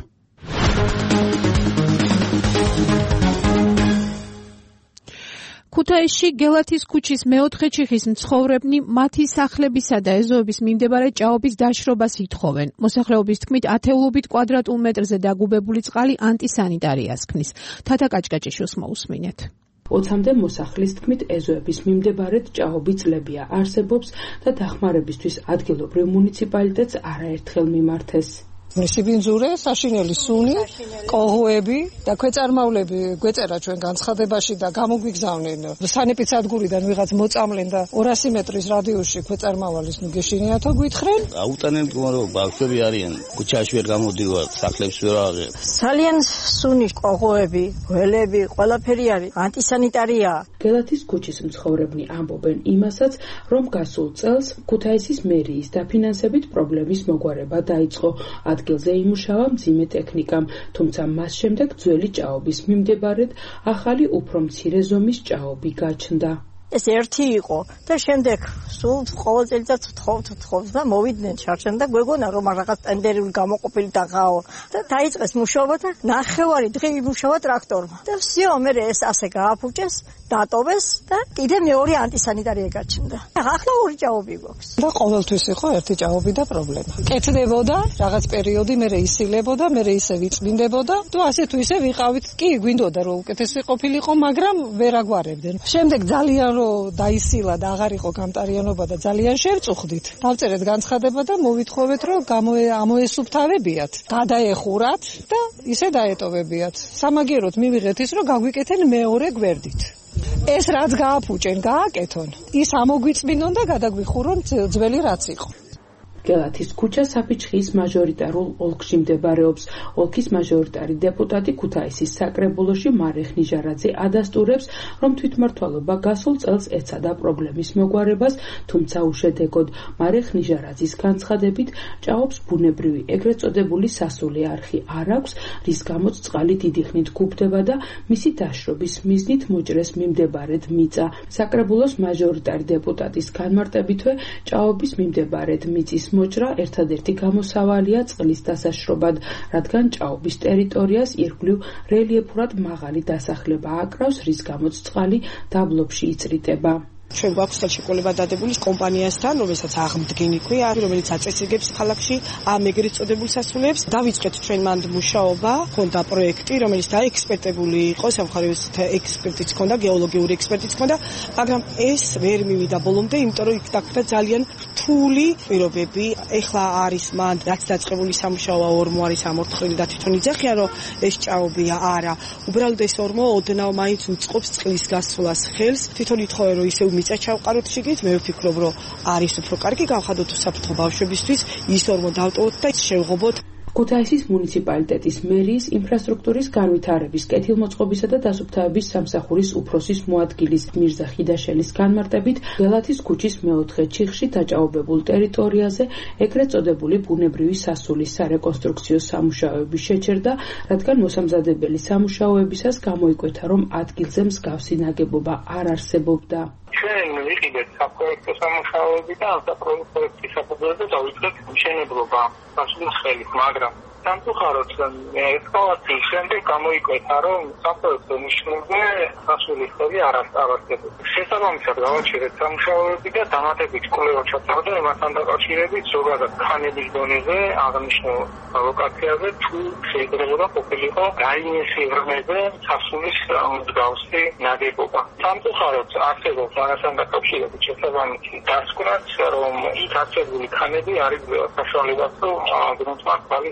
ქუთაისში გელათის ქუჩის მეოთხე ჩიხის მცხოვრებნი მათი სახლებისა და ეზოების მიმდებარე ჭაობის დაშრობას ითხოვენ. მოსახლეობის თქმით, ათეულობით კვადრატულ მეტრზე დაგუბებული წყალი ანტისანიტარიას ქმნის. თათა კაჭკაჭიშვილს მოусმინეთ. ოცამდე მოსახლის თქმით, ეზოების მიმდებარედ ჭაობი წლებია არსებობს და დახმარებისთვის ადგილობრივ მუნიციპალიტეტს არაერთხელ მიმართეს. სიბინძურე, საშინელი სუნი, კოღოები და ქვეწარმავლები გვეწერა ჩვენ განცხადებაში და გამოგვიგზავნენ სანეპიცადგურიდან ვიღაც მოწამლენ და ორასი მეტრის რადიუსში ქვეწარმავალის ნუ გეშინიათო გვითხრენ. აუტანენ მდგომარეობა, ბავშვები არიან, ქუჩაში ვერ გამოდივარ, სახლებს ვერ აღარ. ძალიან სუნი, კოღოები, ველები, ყველაფერი არის ანტისანიტარია. გელათის ქუჩის მცხოვრებნი ამბობენ იმასაც, რომ გასულ წელს ქუთაისის მერიის დაფინანსებით პრობლემის მოგვარება დაიწყო. ადგილზე იმუშავა მძიმე ტექნიკამ, თუმცა მას შემდეგ ძველი ჭაობის მიმდებარედ ახალი უფრო მცირე ზომის ჭაობი გაჩნდა. ეს ერთი იყო და შემდეგ სულ ყოველ წელიწადს ვთხოვთ ვთხოვთ და მოვიდნენ ჩარჩენ და გვეგონა რომ რაღაც ტენდერული გამოყოფილი დაღაო და დაიწყეს მუშაობა და ნახევარი დღე იმუშავა ტრაქტორმა და всё მე ეს ასე გააფუჭეს დატოვეს და კიდე მეორე ანტისანიტარია გაჩნდა. ახლა ორი ჭაობი გვაქვს. და ყოველთვის იყო ერთი ჭაობი და პრობლემა. კეთდებოდა რაღაც პერიოდი, მე ისილებოდა, მე ისე ვიწმინდებოდა და ასე თუ ისე ვიყავით. კი, გვინდოდა რომ უკეთესი ყოფილიყო, მაგრამ ვერ აგვარებდნენ. შემდეგ ძალიან რომ დაისილა და აღარ იყო გამტარიანობა და ძალიან შევწუხდით. დავწერეთ განცხადება და მოვითხოვეთ რომ ამოესუფთავებიათ, გადაეხურათ და ისე დაეტოვებიათ. სამაგიეროდ მივიღეთ ის რომ გაგვიკეთენ მეორე გვერდით. ეს რაც გააფუჭენ, გააკეთონ. ის ამოგვიწმინონ და გადაგვიხურონ ძველი რაც იყო. გელათის ქუჩა საფიჩხის მაჟორიტარულ ოლქში მდებარეობს. ოლქის მაჟორიტარი დეპუტატი ქუთაისის საკრებულოში მარეხ ნიჟარაძე ადასტურებს, რომ თვითმმართველობა გასულ წელს ეცადა პრობლემის მოგვარებას, თუმცა უშედეგოდ. მარეხ ნიჟარაძის განცხადებით, ჭაობს ბუნებრივი ეგრეთ წოდებული სასული არხი არ აქვს, რის გამოც წყალი დიდი ხნით გუბდება და მისი დაშრობის მიზნით მოჭრეს მიმდებარედ მიწა. საკრებულოს მაჟორიტარი დეპუტატის განმარტებითვე, ჭაობის მიმდებარედ მიწის მოჭრა ერთადერთი გამოსავალია წყლის დასაშრობად, რადგან ჭაობის ტერიტორიას ირგვლივ რელიეფურად მაღალი დასახლება აკრავს, რის გამოც წყალი დაბლობში იწრიტება. ჩვენ გვაქვს ხელშეკრულება დადებული კომპანიასთან, რომელსაც აღმდგენი ქვია, რომელიც აწესებებს ქალაქში ამ ეგრეთ წოდებულ სასულეებს. დავიწყეთ ჩვენ მანდ მუშაობა, ჰქონდა პროექტი, რომელიც დაექსპერტებული იყო, სამხარების ექსპერტიც ჰქონდა, გეოლოგიური ექსპერტიც ჰქონდა, მაგრამ ეს ვერ მივიდა ბოლომდე, იმიტომ რომ იქ დაგვდა ძალიან რთული პირობები. ეხლა არის მანდ რაც დაწყებული სამუშაოა ორმო არის ამორთხრილი და თვითონ იძახია, რომ ეს ჭაობია არა. უბრალოდ ეს ორმო ოდნავ მაინც უწყობს წყლის გასვლას ხელს. თვითონ ითხოვე რომ ისევ მიწა ჩავყაროთ შიგნით, მე ვფიქრობ, რომ არის უფრო კარგი გავხადოთ უსაფრთხო ბავშვებისთვის, ის ორმო დავტოვოთ და შევღობოთ. ქუთაისის მუნიციპალიტეტის მერიის ინფრასტრუქტურის განვითარების, კეთილმოწყობისა და დასუფთავების სამსახურის უფროსის მოადგილის მირზა ხიდაშელის განმარტებით, გელათის ქუჩის მეოთხე ჩიხში დაჭაობებულ ტერიტორიაზე ეგრეთ წოდებული ბუნებრივი სასულის სარეკონსტრუქციო სამუშაოები შეჩერდა, რადგან მოსამზადებელი სამუშაოებისას გამოიკვეთა, რომ ადგილზე მსგავსი ნაგებობა არ არსებობდა. ჩვენ ვიყიდეთ საპროექტო სამუშაოები და ამ საპროექტო საფუძველზე დავიწყეთ მშენებლობა სასულხელის, მაგრამ სამწუხაროდ ესკალაციის შემდეგ გამოიკვეთა, რომ საპროექტო ნიშნულზე სასულხელი არ არსებობს. შესაბამისად გავაჩერეთ სამუშაოები და დამატებით კვლევა ჩატარდა იმასთან დაკავშირებით, ზოგადად ქანების დონეზე აღნიშნულ ლოკაციაზე თუ შეიძლება ყოფილიყო რაიმე სიღრმეზე სასულის მსგავსი ნაგებობა. სამწუხაროდ არსებობს ამასთან დაკავშირებით შესაბამისი დასკვნაც, რომ იქ არსებული ქანები არ იძლევა საშუალებას, რომ გრუნტმართვალი გაატაროს.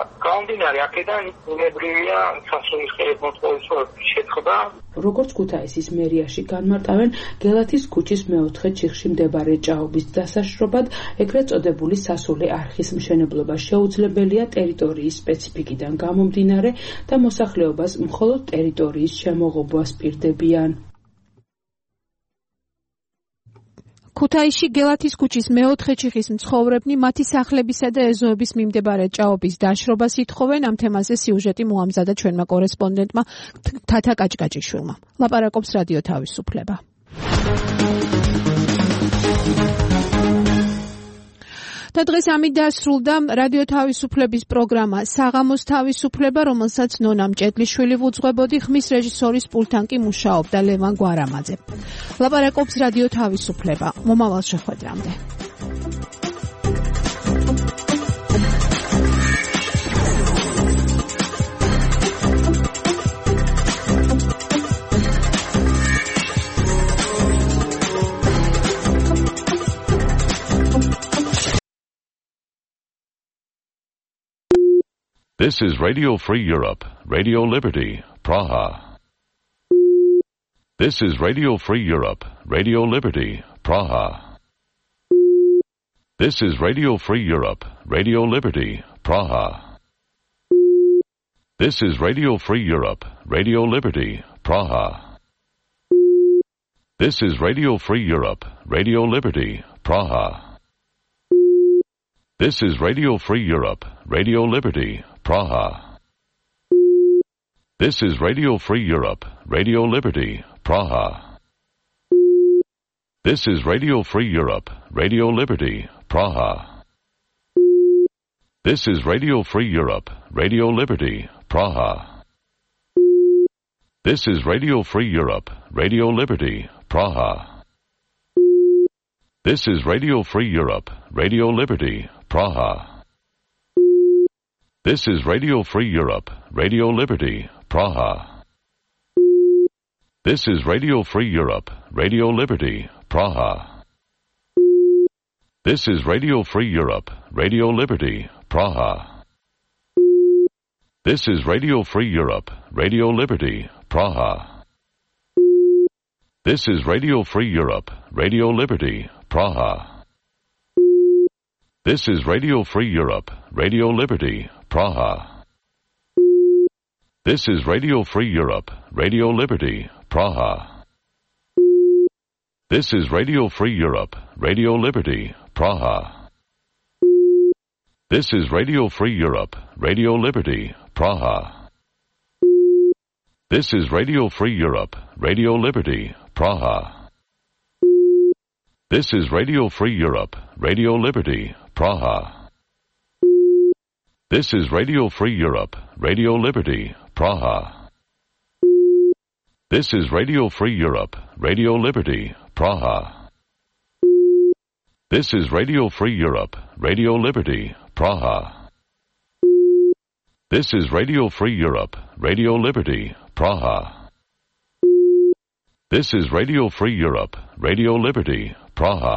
გამომდინარე აქედან უნებრივია სასულიერო მოთხოვნის შეწყდა. როგორც ქუთაისის მერიაში განმარტავენ, გელათის ქუჩის მეოთხე ჩიხში მდებარე ჭაობის დასაშრობად ეგრეთ წოდებული სასულე არხის მშენებლობა შეუძლებელია ტერიტორიის სპეციფიკიდან გამომდინარე და მოსახლეობას მხოლოდ ტერიტორიის შემოღობას პირდებიან. ქუთაისში გელათის ქუჩის მეოთხე ჩიხის მცხოვრებნი მათი სახლებისა და ეზოების მიმდებარე ჭაობის დაშრობას ითხოვენ. ამ თემაზე სიუჟეტი მოამზადა ჩვენმა კორესპონდენტმა თათა კაჭკაჭიშვილმა. ლაპარაკობს რადიო თავისუფლება. და დღეს ამით დასრულდა რადიო თავისუფლების პროგრამა საღამოს თავისუფლება, რომელსაც ნონა მჭედლიშვილი ვუძღვებოდი, ხმის რეჟისორის პულტთან კი მუშაობდა ლევან გვარამაძე. ლაპარაკობს რადიო თავისუფლება. მომავალ შეხვედრამდე. This is Radio Free Europe, Radio Liberty, Praha. This is Radio Free Europe, Radio Liberty, Praha. This is Radio Free Europe, Radio Liberty, Praha. This is Radio Free Europe, Radio Liberty, Praha. This is Radio Free Europe, Radio Liberty, Praha. This is Radio Free Europe, Radio Liberty, Praha. This is Radio Free Europe, Radio Liberty, Praha. This is Radio Free Europe, Radio Liberty, Praha. This is Radio Free Europe, Radio Liberty, Praha. This is Radio Free Europe, Radio Liberty, Praha. This is Radio Free Europe, Radio Liberty, Praha. This is Radio Free Europe, Radio Liberty, Praha. This is Radio Free Europe, Radio Liberty, Praha. This is Radio Free Europe, Radio Liberty, Praha. This is Radio Free Europe, Radio Liberty, Praha. This is Radio Free Europe, Radio Liberty, Praha. This is Radio Free Europe, Radio Liberty, Praha. This is Radio Free Europe, Radio Liberty, Praha. This is Radio Free Europe, Radio Liberty, Praha. This is Radio Free Europe, Radio Liberty, Praha. This is Radio Free Europe, Radio Liberty, Praha. This is Radio Free Europe, Radio Liberty, Praha. This is Radio Free Europe, Radio Liberty, Praha. This is Radio Free Europe, Radio Liberty, Praha. This is Radio Free Europe, Radio Liberty, Praha. This is Radio Free Europe, Radio Liberty, Praha. This is Radio Free Europe, Radio Liberty, Praha.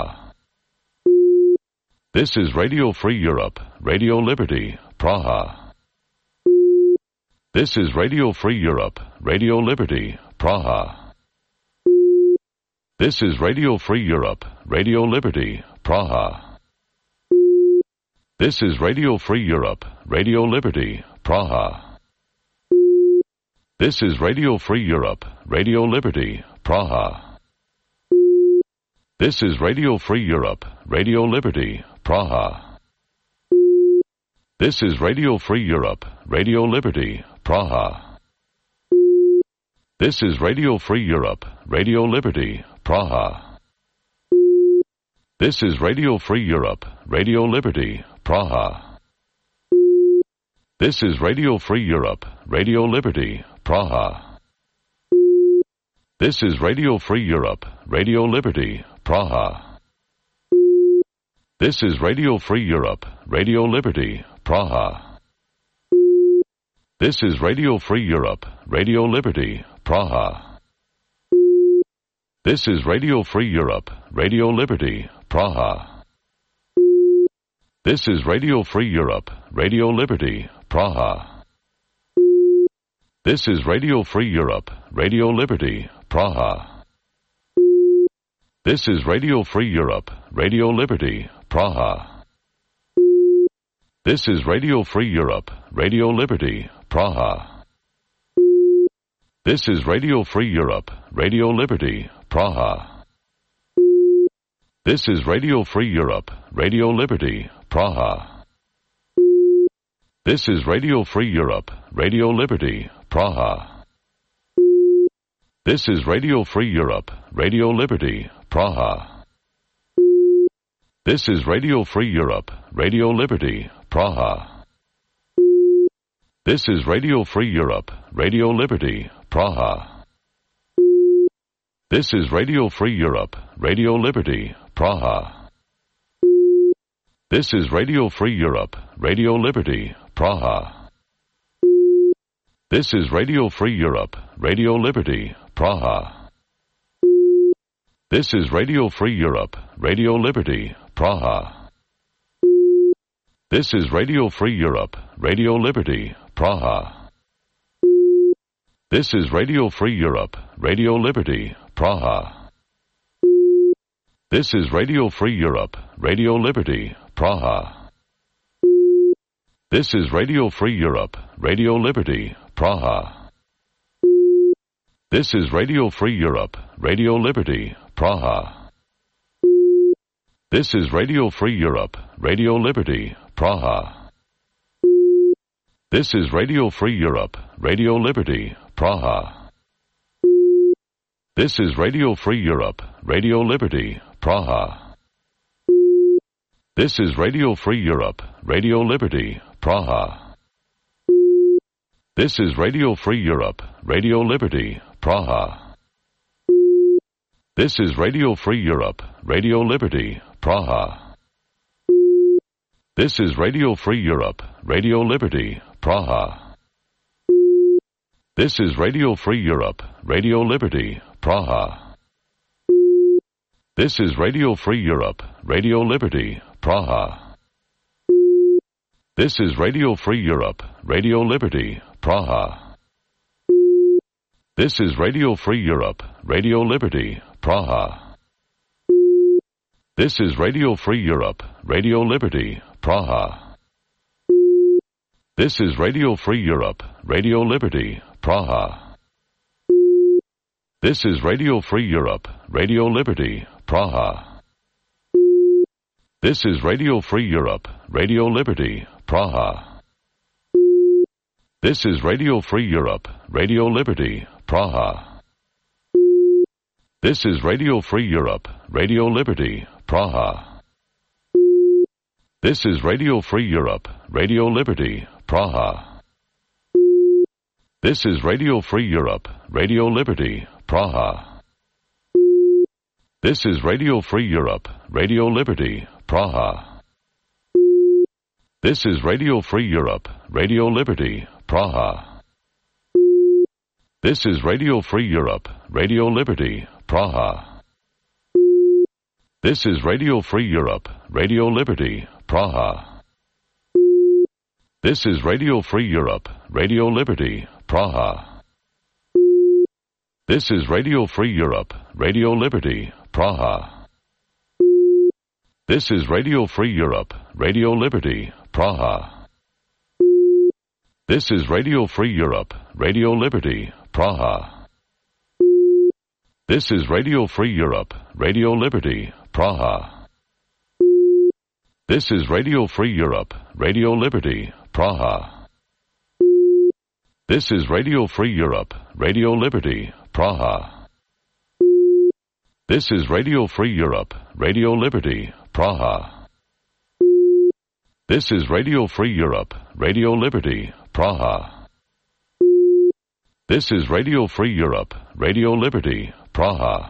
This is Radio Free Europe, Radio Liberty, Praha. This is Radio Free Europe, Radio Liberty, Praha. This is Radio Free Europe, Radio Liberty, Praha. This is Radio Free Europe, Radio Liberty, Praha. This is Radio Free Europe, Radio Liberty, Praha. This is Radio Free Europe, Radio Liberty, Praha. This is Radio Free Europe, Radio Liberty, Praha. This is Radio Free Europe, Radio Liberty, Praha. This is Radio Free Europe, Radio Liberty, Praha. This is Radio Free Europe, Radio Liberty, Praha. This is Radio Free Europe, Radio Liberty, Praha. This is Radio Free Europe, Radio Liberty, Praha. This is Radio Free Europe, Radio Liberty, Praha. This is Radio Free Europe, Radio Liberty, Praha. This is Radio Free Europe, Radio Liberty, Praha. This is Radio Free Europe, Radio Liberty, Praha. This is Radio Free Europe, Radio Liberty, Praha. This is Radio Free Europe, Radio Liberty, Praha. This is Radio Free Europe, Radio Liberty, Praha. This is Radio Free Europe, Radio Liberty, Praha. This is Radio Free Europe, Radio Liberty, Praha. This is Radio Free Europe, Radio Liberty, Praha. This is Radio Free Europe, Radio Liberty, Praha. This is Radio Free Europe, Radio Liberty, Praha. This is Radio Free Europe, Radio Liberty, Praha. This is Radio Free Europe, Radio Liberty, Praha. This is Radio Free Europe, Radio Liberty, Praha. This is Radio Free Europe, Radio Liberty, Praha. This is Radio Free Europe, Radio Liberty, Praha. This is Radio Free Europe, Radio Liberty, Praha. This is Radio Free Europe, Radio Liberty, Praha. This is Radio Free Europe, Radio Liberty, Praha. This is Radio Free Europe, Radio Liberty, Praha. This is Radio Free Europe, Radio Liberty, Praha. This is Radio Free Europe, Radio Liberty, Praha. This is Radio Free Europe, Radio Liberty, Praha. This is Radio Free Europe, Radio Liberty, Praha. This is Radio Free Europe, Radio Liberty, Praha. This is Radio Free Europe, Radio Liberty, Praha. This is Radio Free Europe, Radio Liberty, Praha. This is Radio Free Europe, Radio Liberty, Praha. This is Radio Free Europe, Radio Liberty, Praha. This is Radio Free Europe, Radio Liberty, Praha. This is Radio Free Europe, Radio Liberty, Praha. This is Radio Free Europe, Radio Liberty, Praha. This is Radio Free Europe, Radio Liberty, Praha. This is Radio Free Europe, Radio Liberty, Praha. This is Radio Free Europe, Radio Liberty, Praha. This is Radio Free Europe, Radio Liberty, Praha. This is Radio Free Europe, Radio Liberty, Praha. This is Radio Free Europe, Radio Liberty, Praha. This is Radio Free Europe, Radio Liberty, Praha. This is Radio Free Europe, Radio Liberty, Praha. This is Radio Free Europe, Radio Liberty, Praha. This is Radio Free Europe, Radio Liberty, Praha. This is Radio Free Europe, Radio Liberty, Praha. This is Radio Free Europe, Radio Liberty, Praha. This is Radio Free Europe, Radio Liberty, Praha. This is Radio Free Europe, Radio Liberty, Praha. This is Radio Free Europe, Radio Liberty, Praha. This is Radio Free Europe, Radio Liberty, Praha. This is Radio Free Europe, Radio Liberty, Praha. This is Radio Free Europe, Radio Liberty, Praha. This is Radio Free Europe, Radio Liberty, Praha. This is Radio Free Europe, Radio Liberty, Praha. This is Radio Free Europe, Radio Liberty, Praha.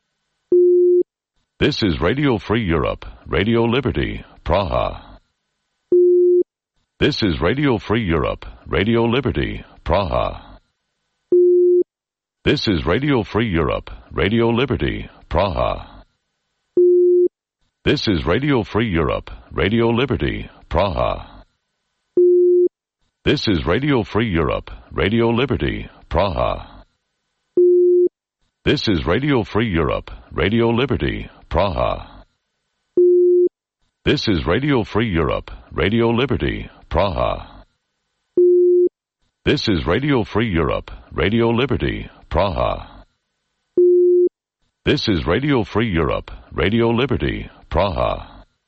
This is Radio Free Europe, Radio Liberty, Praha. This is Radio Free Europe, Radio Liberty, Praha. This is Radio Free Europe, Radio Liberty, Praha. This is Radio Free Europe, Radio Liberty, Praha. This is Radio Free Europe, Radio Liberty, Praha. This is Radio Free Europe, Radio Liberty, Praha. This is Radio Free Europe, Radio Liberty, Praha. This is Radio Free Europe, Radio Liberty, Praha. This is Radio Free Europe, Radio Liberty, Praha.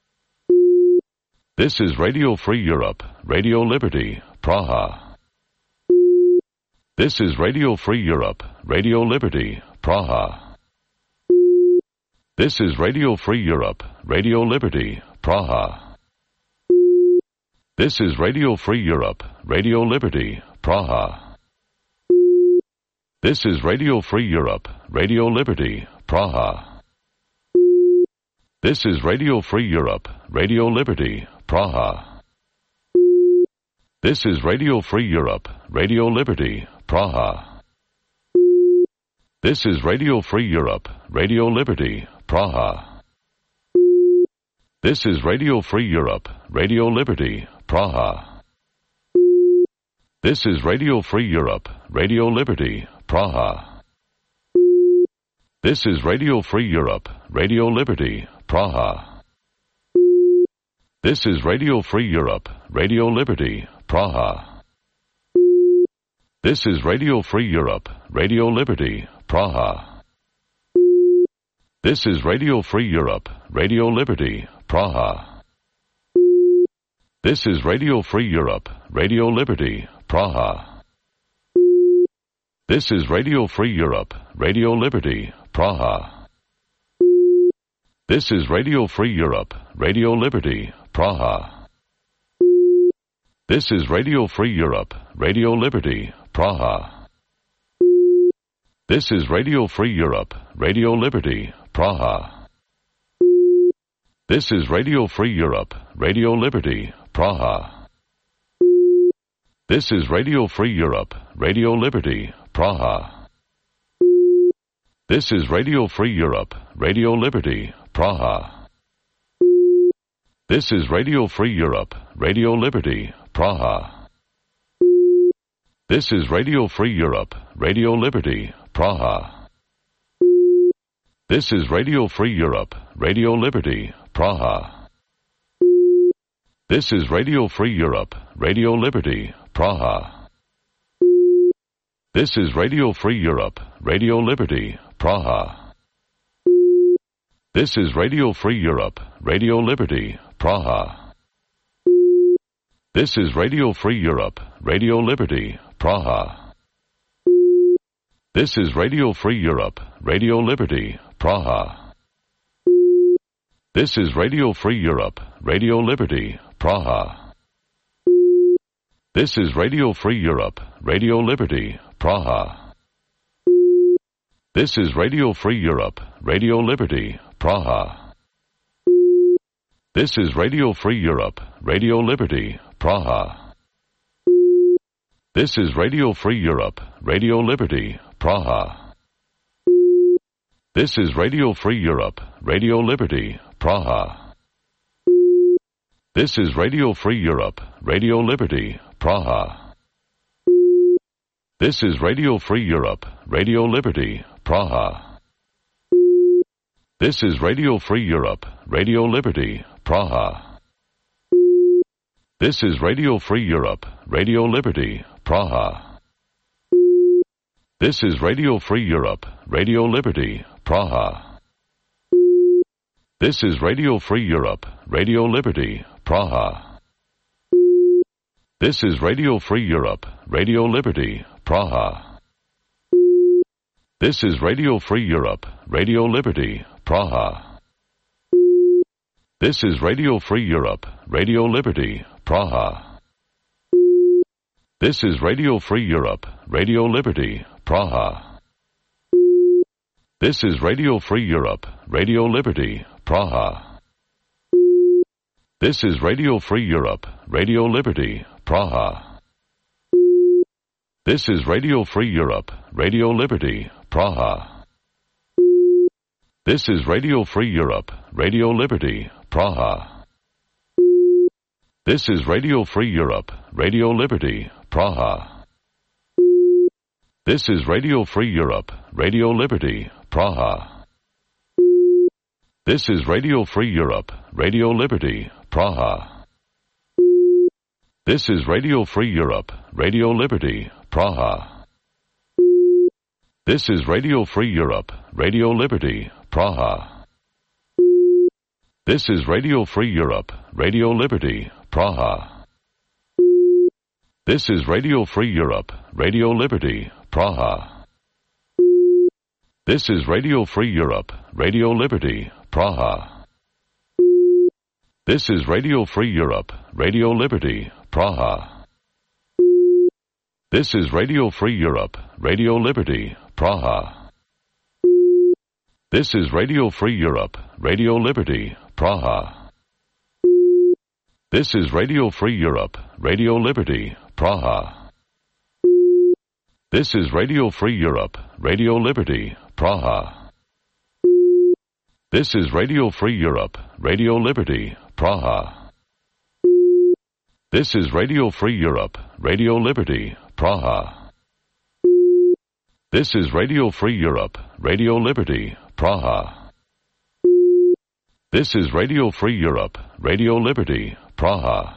This is Radio Free Europe, Radio Liberty, Praha. This is Radio Free Europe, Radio Liberty, Praha. This is Radio Free Europe, Radio Liberty, Praha. This is Radio Free Europe, Radio Liberty, Praha. This is Radio Free Europe, Radio Liberty, Praha. This is Radio Free Europe, Radio Liberty, Praha. This is Radio Free Europe, Radio Liberty, Praha. This is Radio Free Europe, Radio Liberty, Praha. This is Radio Free Europe, Radio Liberty, Praha. This is Radio Free Europe, Radio Liberty, Praha. This is Radio Free Europe, Radio Liberty, Praha. This is Radio Free Europe, Radio Liberty, Praha. This is Radio Free Europe, Radio Liberty, Praha. This is Radio Free Europe, Radio Liberty, Praha. This is Radio Free Europe, Radio Liberty, Praha. This is Radio Free Europe, Radio Liberty, Praha. This is Radio Free Europe, Radio Liberty, Praha. This is Radio Free Europe, Radio Liberty, Praha. This is Radio Free Europe, Radio Liberty, Praha. This is Radio Free Europe, Radio Liberty, Praha. This is Radio Free Europe, Radio Liberty, Praha. This is Radio Free Europe, Radio Liberty, Praha. This is Radio Free Europe, Radio Liberty, Praha. This is Radio Free Europe, Radio Liberty, Praha. This is Radio Free Europe, Radio Liberty, Praha. This is Radio Free Europe, Radio Liberty, Praha. This is Radio Free Europe, Radio Liberty, Praha. This is Radio Free Europe, Radio Liberty, Praha. This is Radio Free Europe, Radio Liberty, Praha. This is Radio Free Europe, Radio Liberty, Praha. This is Radio Free Europe, Radio Liberty, Praha. This is Radio Free Europe, Radio Liberty, Praha. This is Radio Free Europe, Radio Liberty, Praha. This is Radio Free Europe, Radio Liberty, Praha. This is Radio Free Europe, Radio Liberty, Praha. This is Radio Free Europe, Radio Liberty, Praha. This is Radio Free Europe, Radio Liberty, Praha. This is Radio Free Europe, Radio Liberty, Praha. This is Radio Free Europe, Radio Liberty, Praha. This is Radio Free Europe, Radio Liberty, Praha. This is Radio Free Europe, Radio Liberty, Praha. This is Radio Free Europe, Radio Liberty, Praha. This is Radio Free Europe, Radio Liberty, Praha. This is Radio Free Europe, Radio Liberty, Praha. This is Radio Free Europe, Radio Liberty, Praha. This is Radio Free Europe, Radio Liberty, Praha. This is Radio Free Europe, Radio Liberty, Praha. This is Radio Free Europe, Radio Liberty, Praha. This is Radio Free Europe, Radio Liberty, Praha. This is Radio Free Europe, Radio Liberty, Praha. This is Radio Free Europe, Radio Liberty, Praha. This is Radio Free Europe, Radio Liberty, Praha. This is Radio Free Europe, Radio Liberty, Praha. This is Radio Free Europe, Radio Liberty, Praha. This is Radio Free Europe, Radio Liberty, Praha. This is Radio Free Europe, Radio Liberty, Praha. This is Radio Free Europe, Radio Liberty, Praha. This is Radio Free Europe, Radio Liberty, Praha. This is Radio Free Europe, Radio Liberty, Praha. This is Radio Free Europe, Radio Liberty, Praha. This is Radio Free Europe, Radio Liberty, Praha. This is Radio Free Europe, Radio Liberty, Praha. This is Radio Free Europe, Radio Liberty, Praha. This is Radio Free Europe, Radio Liberty, Praha. This is Radio Free Europe, Radio Liberty, Praha. This is Radio Free Europe, Radio Liberty, Praha. This is Radio Free Europe, Radio Liberty, Praha.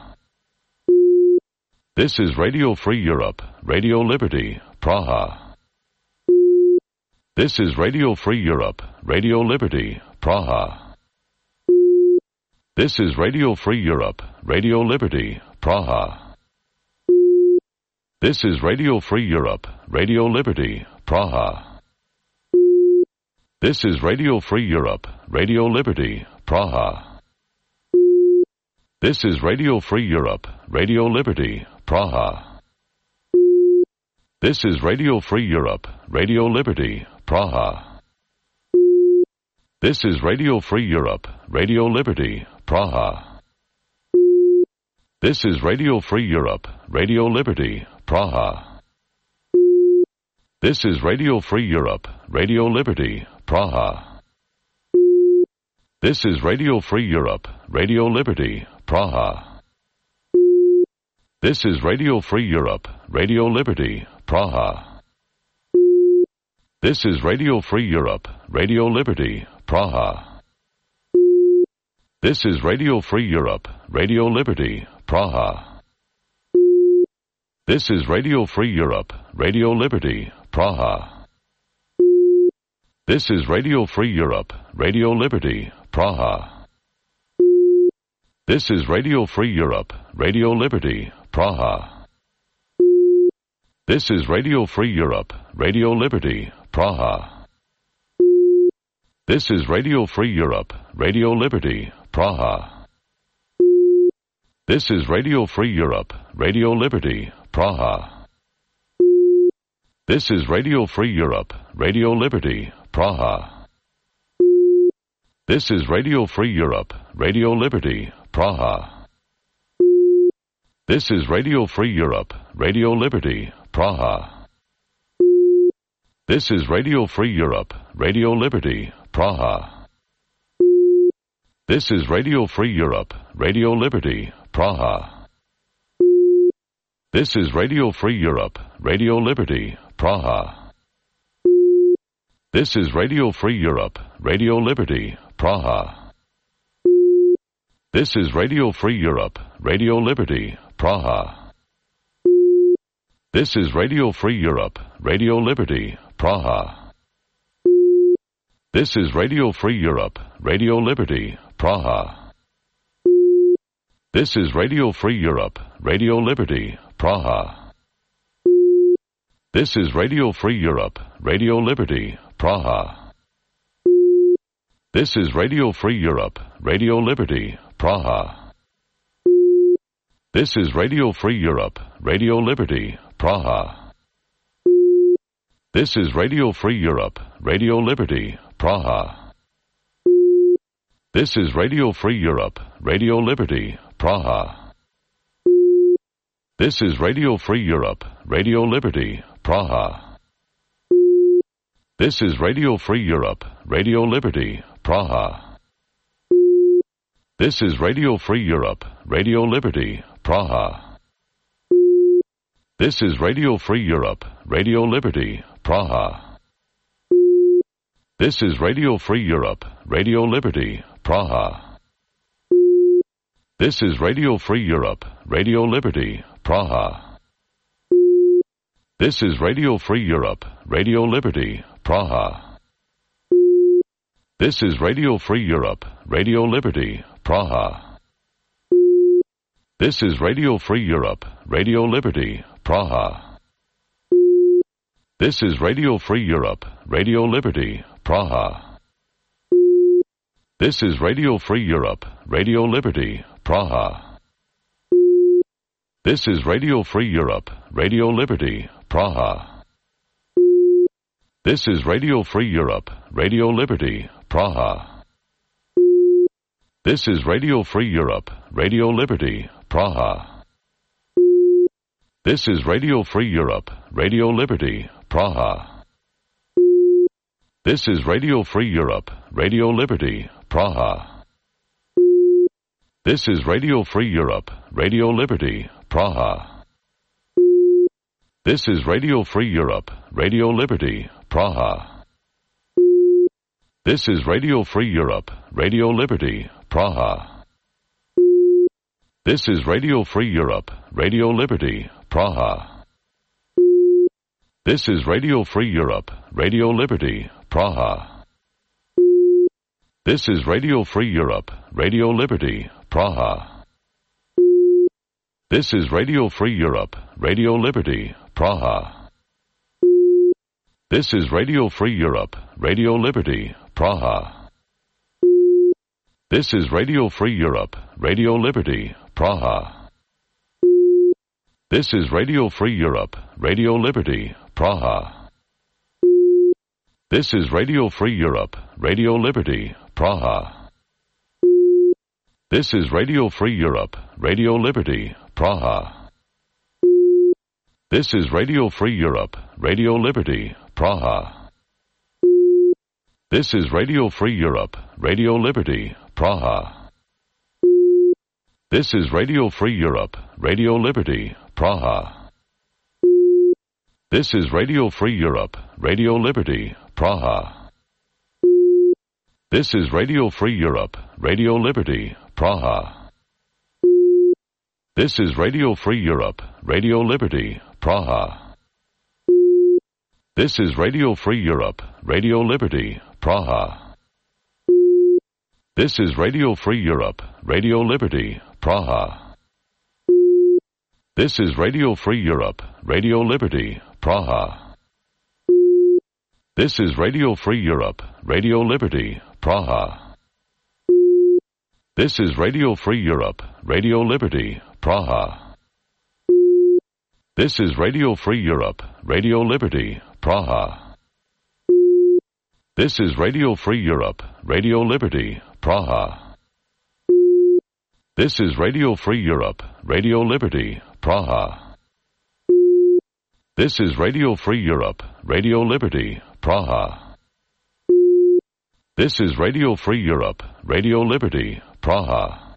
This is Radio Free Europe, Radio Liberty, Praha. This is Radio Free Europe, Radio Liberty, Praha. This is Radio Free Europe, Radio Liberty, Praha. This is Radio Free Europe, Radio Liberty, Praha. This is Radio Free Europe, Radio Liberty, Praha. This is Radio Free Europe, Radio Liberty, Praha. This is Radio Free Europe, Radio Liberty, Praha. This is Radio Free Europe, Radio Liberty, Praha. This is Radio Free Europe, Radio Liberty, Praha. This is Radio Free Europe, Radio Liberty, Praha. This is Radio Free Europe, Radio Liberty, Praha. This is Radio Free Europe, Radio Liberty, Praha. This is Radio Free Europe, Radio Liberty, Praha. This is Radio Free Europe, Radio Liberty, Praha. This is Radio Free Europe, Radio Liberty, Praha. This is Radio Free Europe, Radio Liberty, Praha. This is Radio Free Europe, Radio Liberty, Praha. This is Radio Free Europe, Radio Liberty, Praha. This is Radio Free Europe, Radio Liberty, Praha. This is Radio Free Europe, Radio Liberty, Praha. This is Radio Free Europe, Radio Liberty, Praha. This is Radio Free Europe, Radio Liberty, Praha. This is Radio Free Europe, Radio Liberty, Praha. This is Radio Free Europe, Radio Liberty, Praha. This is Radio Free Europe, Radio Liberty, Praha. This is Radio Free Europe, Radio Liberty, Praha. This is Radio Free Europe, Radio Liberty, Praha. This is Radio Free Europe, Radio Liberty, Praha. This is Radio Free Europe, Radio Liberty, Praha. This is Radio Free Europe, Radio Liberty, Praha. This is Radio Free Europe, Radio Liberty, Praha. This is Radio Free Europe, Radio Liberty, Praha. This is Radio Free Europe, Radio Liberty, Praha. This is Radio Free Europe, Radio Liberty, Praha. This is Radio Free Europe, Radio Liberty, Praha. This is Radio Free Europe, Radio Liberty, Praha. This is Radio Free Europe, Radio Liberty, Praha. This is Radio Free Europe, Radio Liberty, Praha. This is Radio Free Europe, Radio Liberty, Praha. This is Radio Free Europe, Radio Liberty, Praha. This is Radio Free Europe, Radio Liberty, Praha. This is Radio Free Europe, Radio Liberty, Praha. This is Radio Free Europe, Radio Liberty, Praha. This is Radio Free Europe, Radio Liberty, Praha. This is Radio Free Europe, Radio Liberty, Praha. This is Radio Free Europe, Radio Liberty, Praha. This is Radio Free Europe, Radio Liberty, Praha. This is Radio Free Europe, Radio Liberty, Praha. This is Radio Free Europe, Radio Liberty, Praha. This is Radio Free Europe, Radio Liberty, Praha. This is Radio Free Europe, Radio Liberty, Praha. This is Radio Free Europe, Radio Liberty, Praha. This is Radio Free Europe, Radio Liberty, Praha. This is Radio Free Europe, Radio Liberty, Praha. This is Radio Free Europe, Radio Liberty, Praha. This is Radio Free Europe, Radio Liberty, Praha. This is Radio Free Europe, Radio Liberty, Praha. This is Radio Free Europe, Radio Liberty, Praha. This is Radio Free Europe, Radio Liberty, Praha. This is Radio Free Europe, Radio Liberty, Praha. This is Radio Free Europe, Radio Liberty, Praha. This is Radio Free Europe, Radio Liberty, Praha. This is Radio Free Europe, Radio Liberty, Praha. This is Radio Free Europe, Radio Liberty, Praha. This is Radio Free Europe, Radio Liberty, Praha. This is Radio Free Europe, Radio Liberty, Praha. This is Radio Free Europe, Radio Liberty, Praha. This is Radio Free Europe, Radio Liberty, Praha. This is Radio Free Europe, Radio Liberty, Praha. This is Radio Free Europe, Radio Liberty, Praha. This is Radio Free Europe, Radio Liberty, Praha. This is Radio Free Europe, Radio Liberty, Praha. This is Radio Free Europe, Radio Liberty, Praha. This is Radio Free Europe, Radio Liberty, Praha. This is Radio Free Europe, Radio Liberty, Praha. This is Radio Free Europe, Radio Liberty, Praha. This is Radio Free Europe, Radio Liberty, Praha. This is Radio Free Europe, Radio Liberty, Praha. This is Radio Free Europe, Radio Liberty, Praha. This is Radio Free Europe, Radio Liberty, Praha.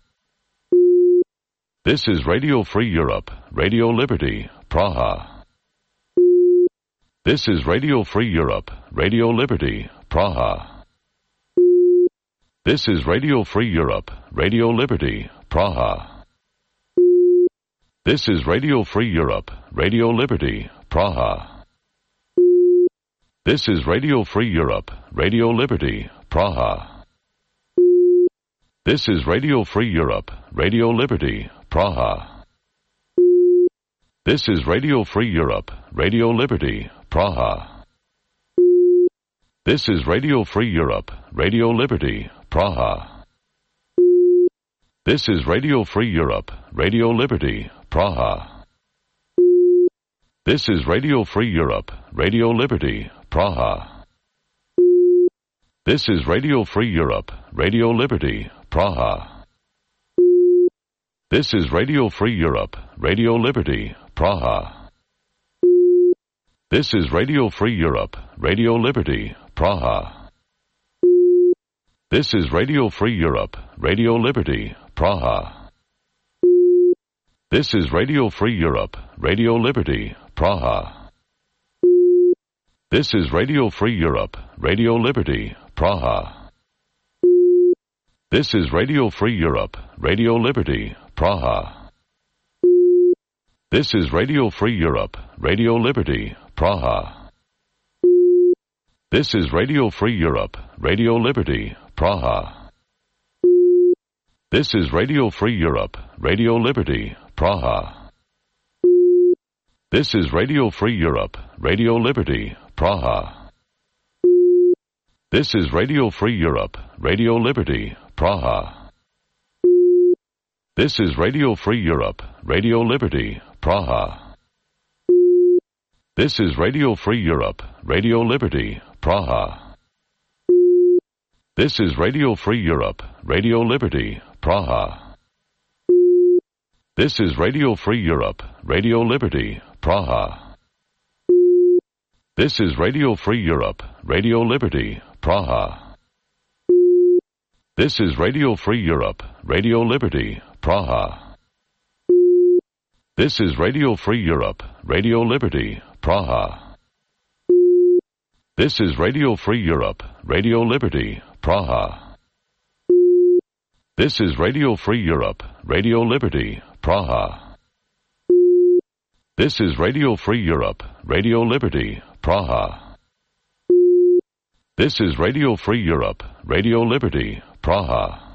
This is Radio Free Europe, Radio Liberty, Praha. This is Radio Free Europe, Radio Liberty, Praha. This is Radio Free Europe, Radio Liberty, Praha. This is Radio Free Europe, Radio Liberty, Praha. This is Radio Free Europe, Radio Liberty, Praha. This is Radio Free Europe, Radio Liberty, Praha. This is Radio Free Europe, Radio Liberty, Praha. This is Radio Free Europe, Radio Liberty, Praha. This is Radio Free Europe, Radio Liberty, Praha. This is Radio Free Europe, Radio Liberty, Praha. This is Radio Free Europe, Radio Liberty, Praha. This is Radio Free Europe, Radio Liberty, Praha. This is Radio Free Europe, Radio Liberty, Praha. This is Radio Free Europe, Radio Liberty, Praha. This is Radio Free Europe, Radio Liberty, Praha. This is Radio Free Europe, Radio Liberty, Praha. This is Radio Free Europe, Radio Liberty, Praha. This is Radio Free Europe, Radio Liberty, Praha. This is Radio Free Europe, Radio Liberty, Praha. This is Radio Free Europe, Radio Liberty, Praha. This is Radio Free Europe, Radio Liberty, Praha. This is Radio Free Europe, Radio Liberty, Praha. This is Radio Free Europe, Radio Liberty, Praha. This is Radio Free Europe, Radio Liberty, Praha. This is Radio Free Europe, Radio Liberty, Praha. This is Radio Free Europe, Radio Liberty, Praha. This is Radio Free Europe, Radio Liberty, Praha. This is Radio Free Europe, Radio Liberty, Praha. This is Radio Free Europe, Radio Liberty, Praha. This is Radio Free Europe, Radio Liberty, Praha. This is Radio Free Europe, Radio Liberty, Praha. This is Radio Free Europe, Radio Liberty, Praha. This is Radio Free Europe, Radio Liberty, Praha.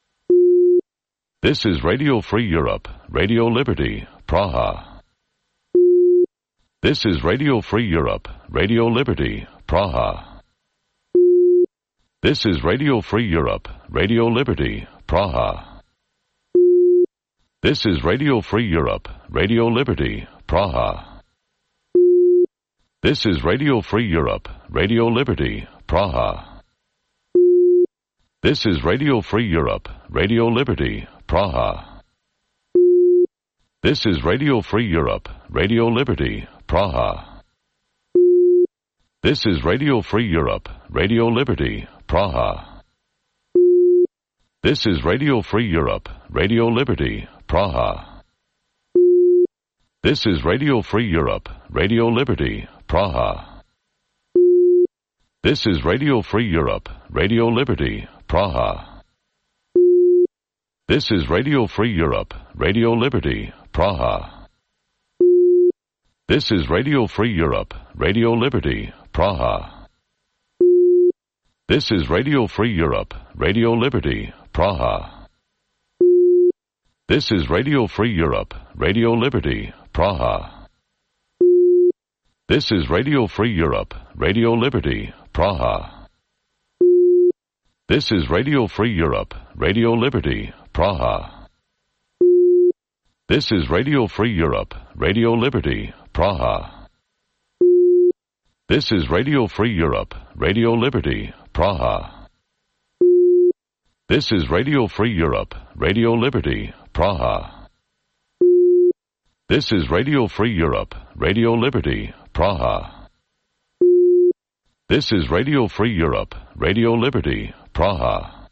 This is Radio Free Europe, Radio Liberty, Praha. This is Radio Free Europe, Radio Liberty, Praha. This is Radio Free Europe, Radio Liberty, Praha. This is Radio Free Europe, Radio Liberty, Praha. This is Radio Free Europe, Radio Liberty, Praha. This is Radio Free Europe, Radio Liberty, Praha. This is Radio Free Europe, Radio Liberty, Praha. This is Radio Free Europe, Radio Liberty, Praha. This is Radio Free Europe, Radio Liberty, Praha. This is Radio Free Europe, Radio Liberty, Praha. This is Radio Free Europe, Radio Liberty, Praha. This is Radio Free Europe, Radio Liberty, Praha. This is Radio Free Europe, Radio Liberty, Praha. This is Radio Free Europe, Radio Liberty, Praha. This is Radio Free Europe, Radio Liberty, Praha. This is Radio Free Europe, Radio Liberty, Praha. This is Radio Free Europe, Radio Liberty, Praha. This is Radio Free Europe, Radio Liberty, Praha. This is Radio Free Europe, Radio Liberty, Praha. This is Radio Free Europe, Radio Liberty, Praha. This is Radio Free Europe, Radio Liberty, Praha. This is Radio Free Europe, Radio Liberty, Praha.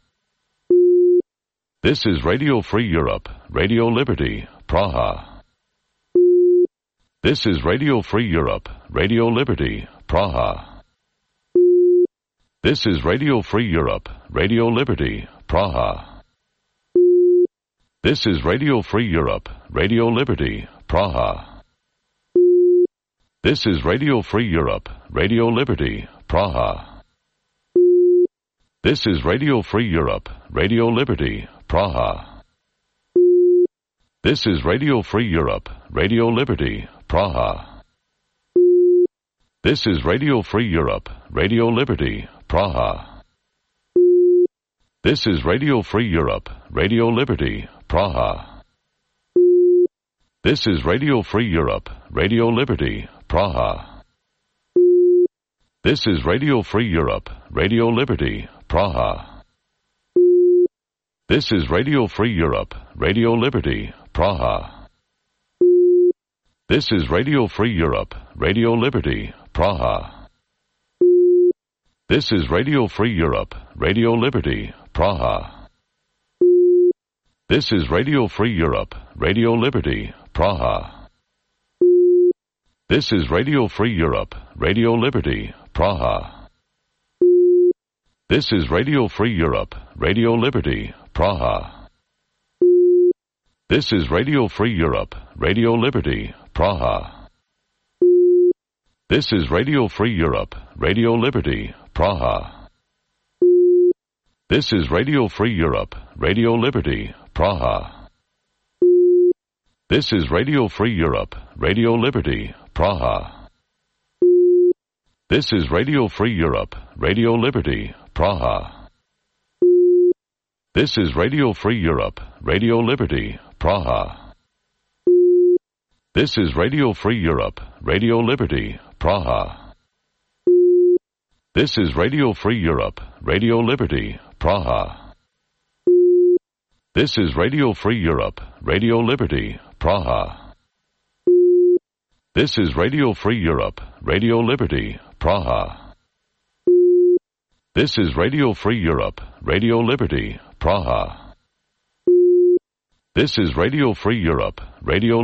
This is Radio Free Europe, Radio Liberty, Praha. This is Radio Free Europe, Radio Liberty, Praha. This is Radio Free Europe, Radio Liberty, Praha. This is Radio Free Europe, Radio Liberty, Praha. This is Radio Free Europe, Radio Liberty, Praha. This is Radio Free Europe, Radio Liberty, Praha. This is Radio Free Europe, Radio Liberty, Praha. This is Radio Free Europe, Radio Liberty, Praha. This is Radio Free Europe, Radio Liberty, Praha. This is Radio Free Europe, Radio Liberty, Praha. This is Radio Free Europe, Radio Liberty, Praha. This is Radio Free Europe, Radio Liberty, Praha. This is Radio Free Europe, Radio Liberty, Praha. This is Radio Free Europe, Radio Liberty, Praha. This is Radio Free Europe, Radio Liberty, Praha. This is Radio Free Europe, Radio Liberty, Praha. This is Radio Free Europe, Radio Liberty, Praha. This is Radio Free Europe, Radio Liberty, Praha. This is Radio Free Europe, Radio Liberty, Praha. This is Radio Free Europe, Radio Liberty, Praha. This is Radio Free Europe, Radio Liberty, Praha. This is Radio Free Europe, Radio Liberty, Praha. This is Radio Free Europe, Radio Liberty, Praha. This is Radio Free Europe, Radio Liberty, Praha. This is Radio Free Europe, Radio Liberty, Praha. This is Radio Free Europe, Radio Liberty, Praha. This is Radio Free Europe, Radio Liberty, Praha. This is Radio Free Europe, Radio Liberty, Praha. This is Radio Free Europe, Radio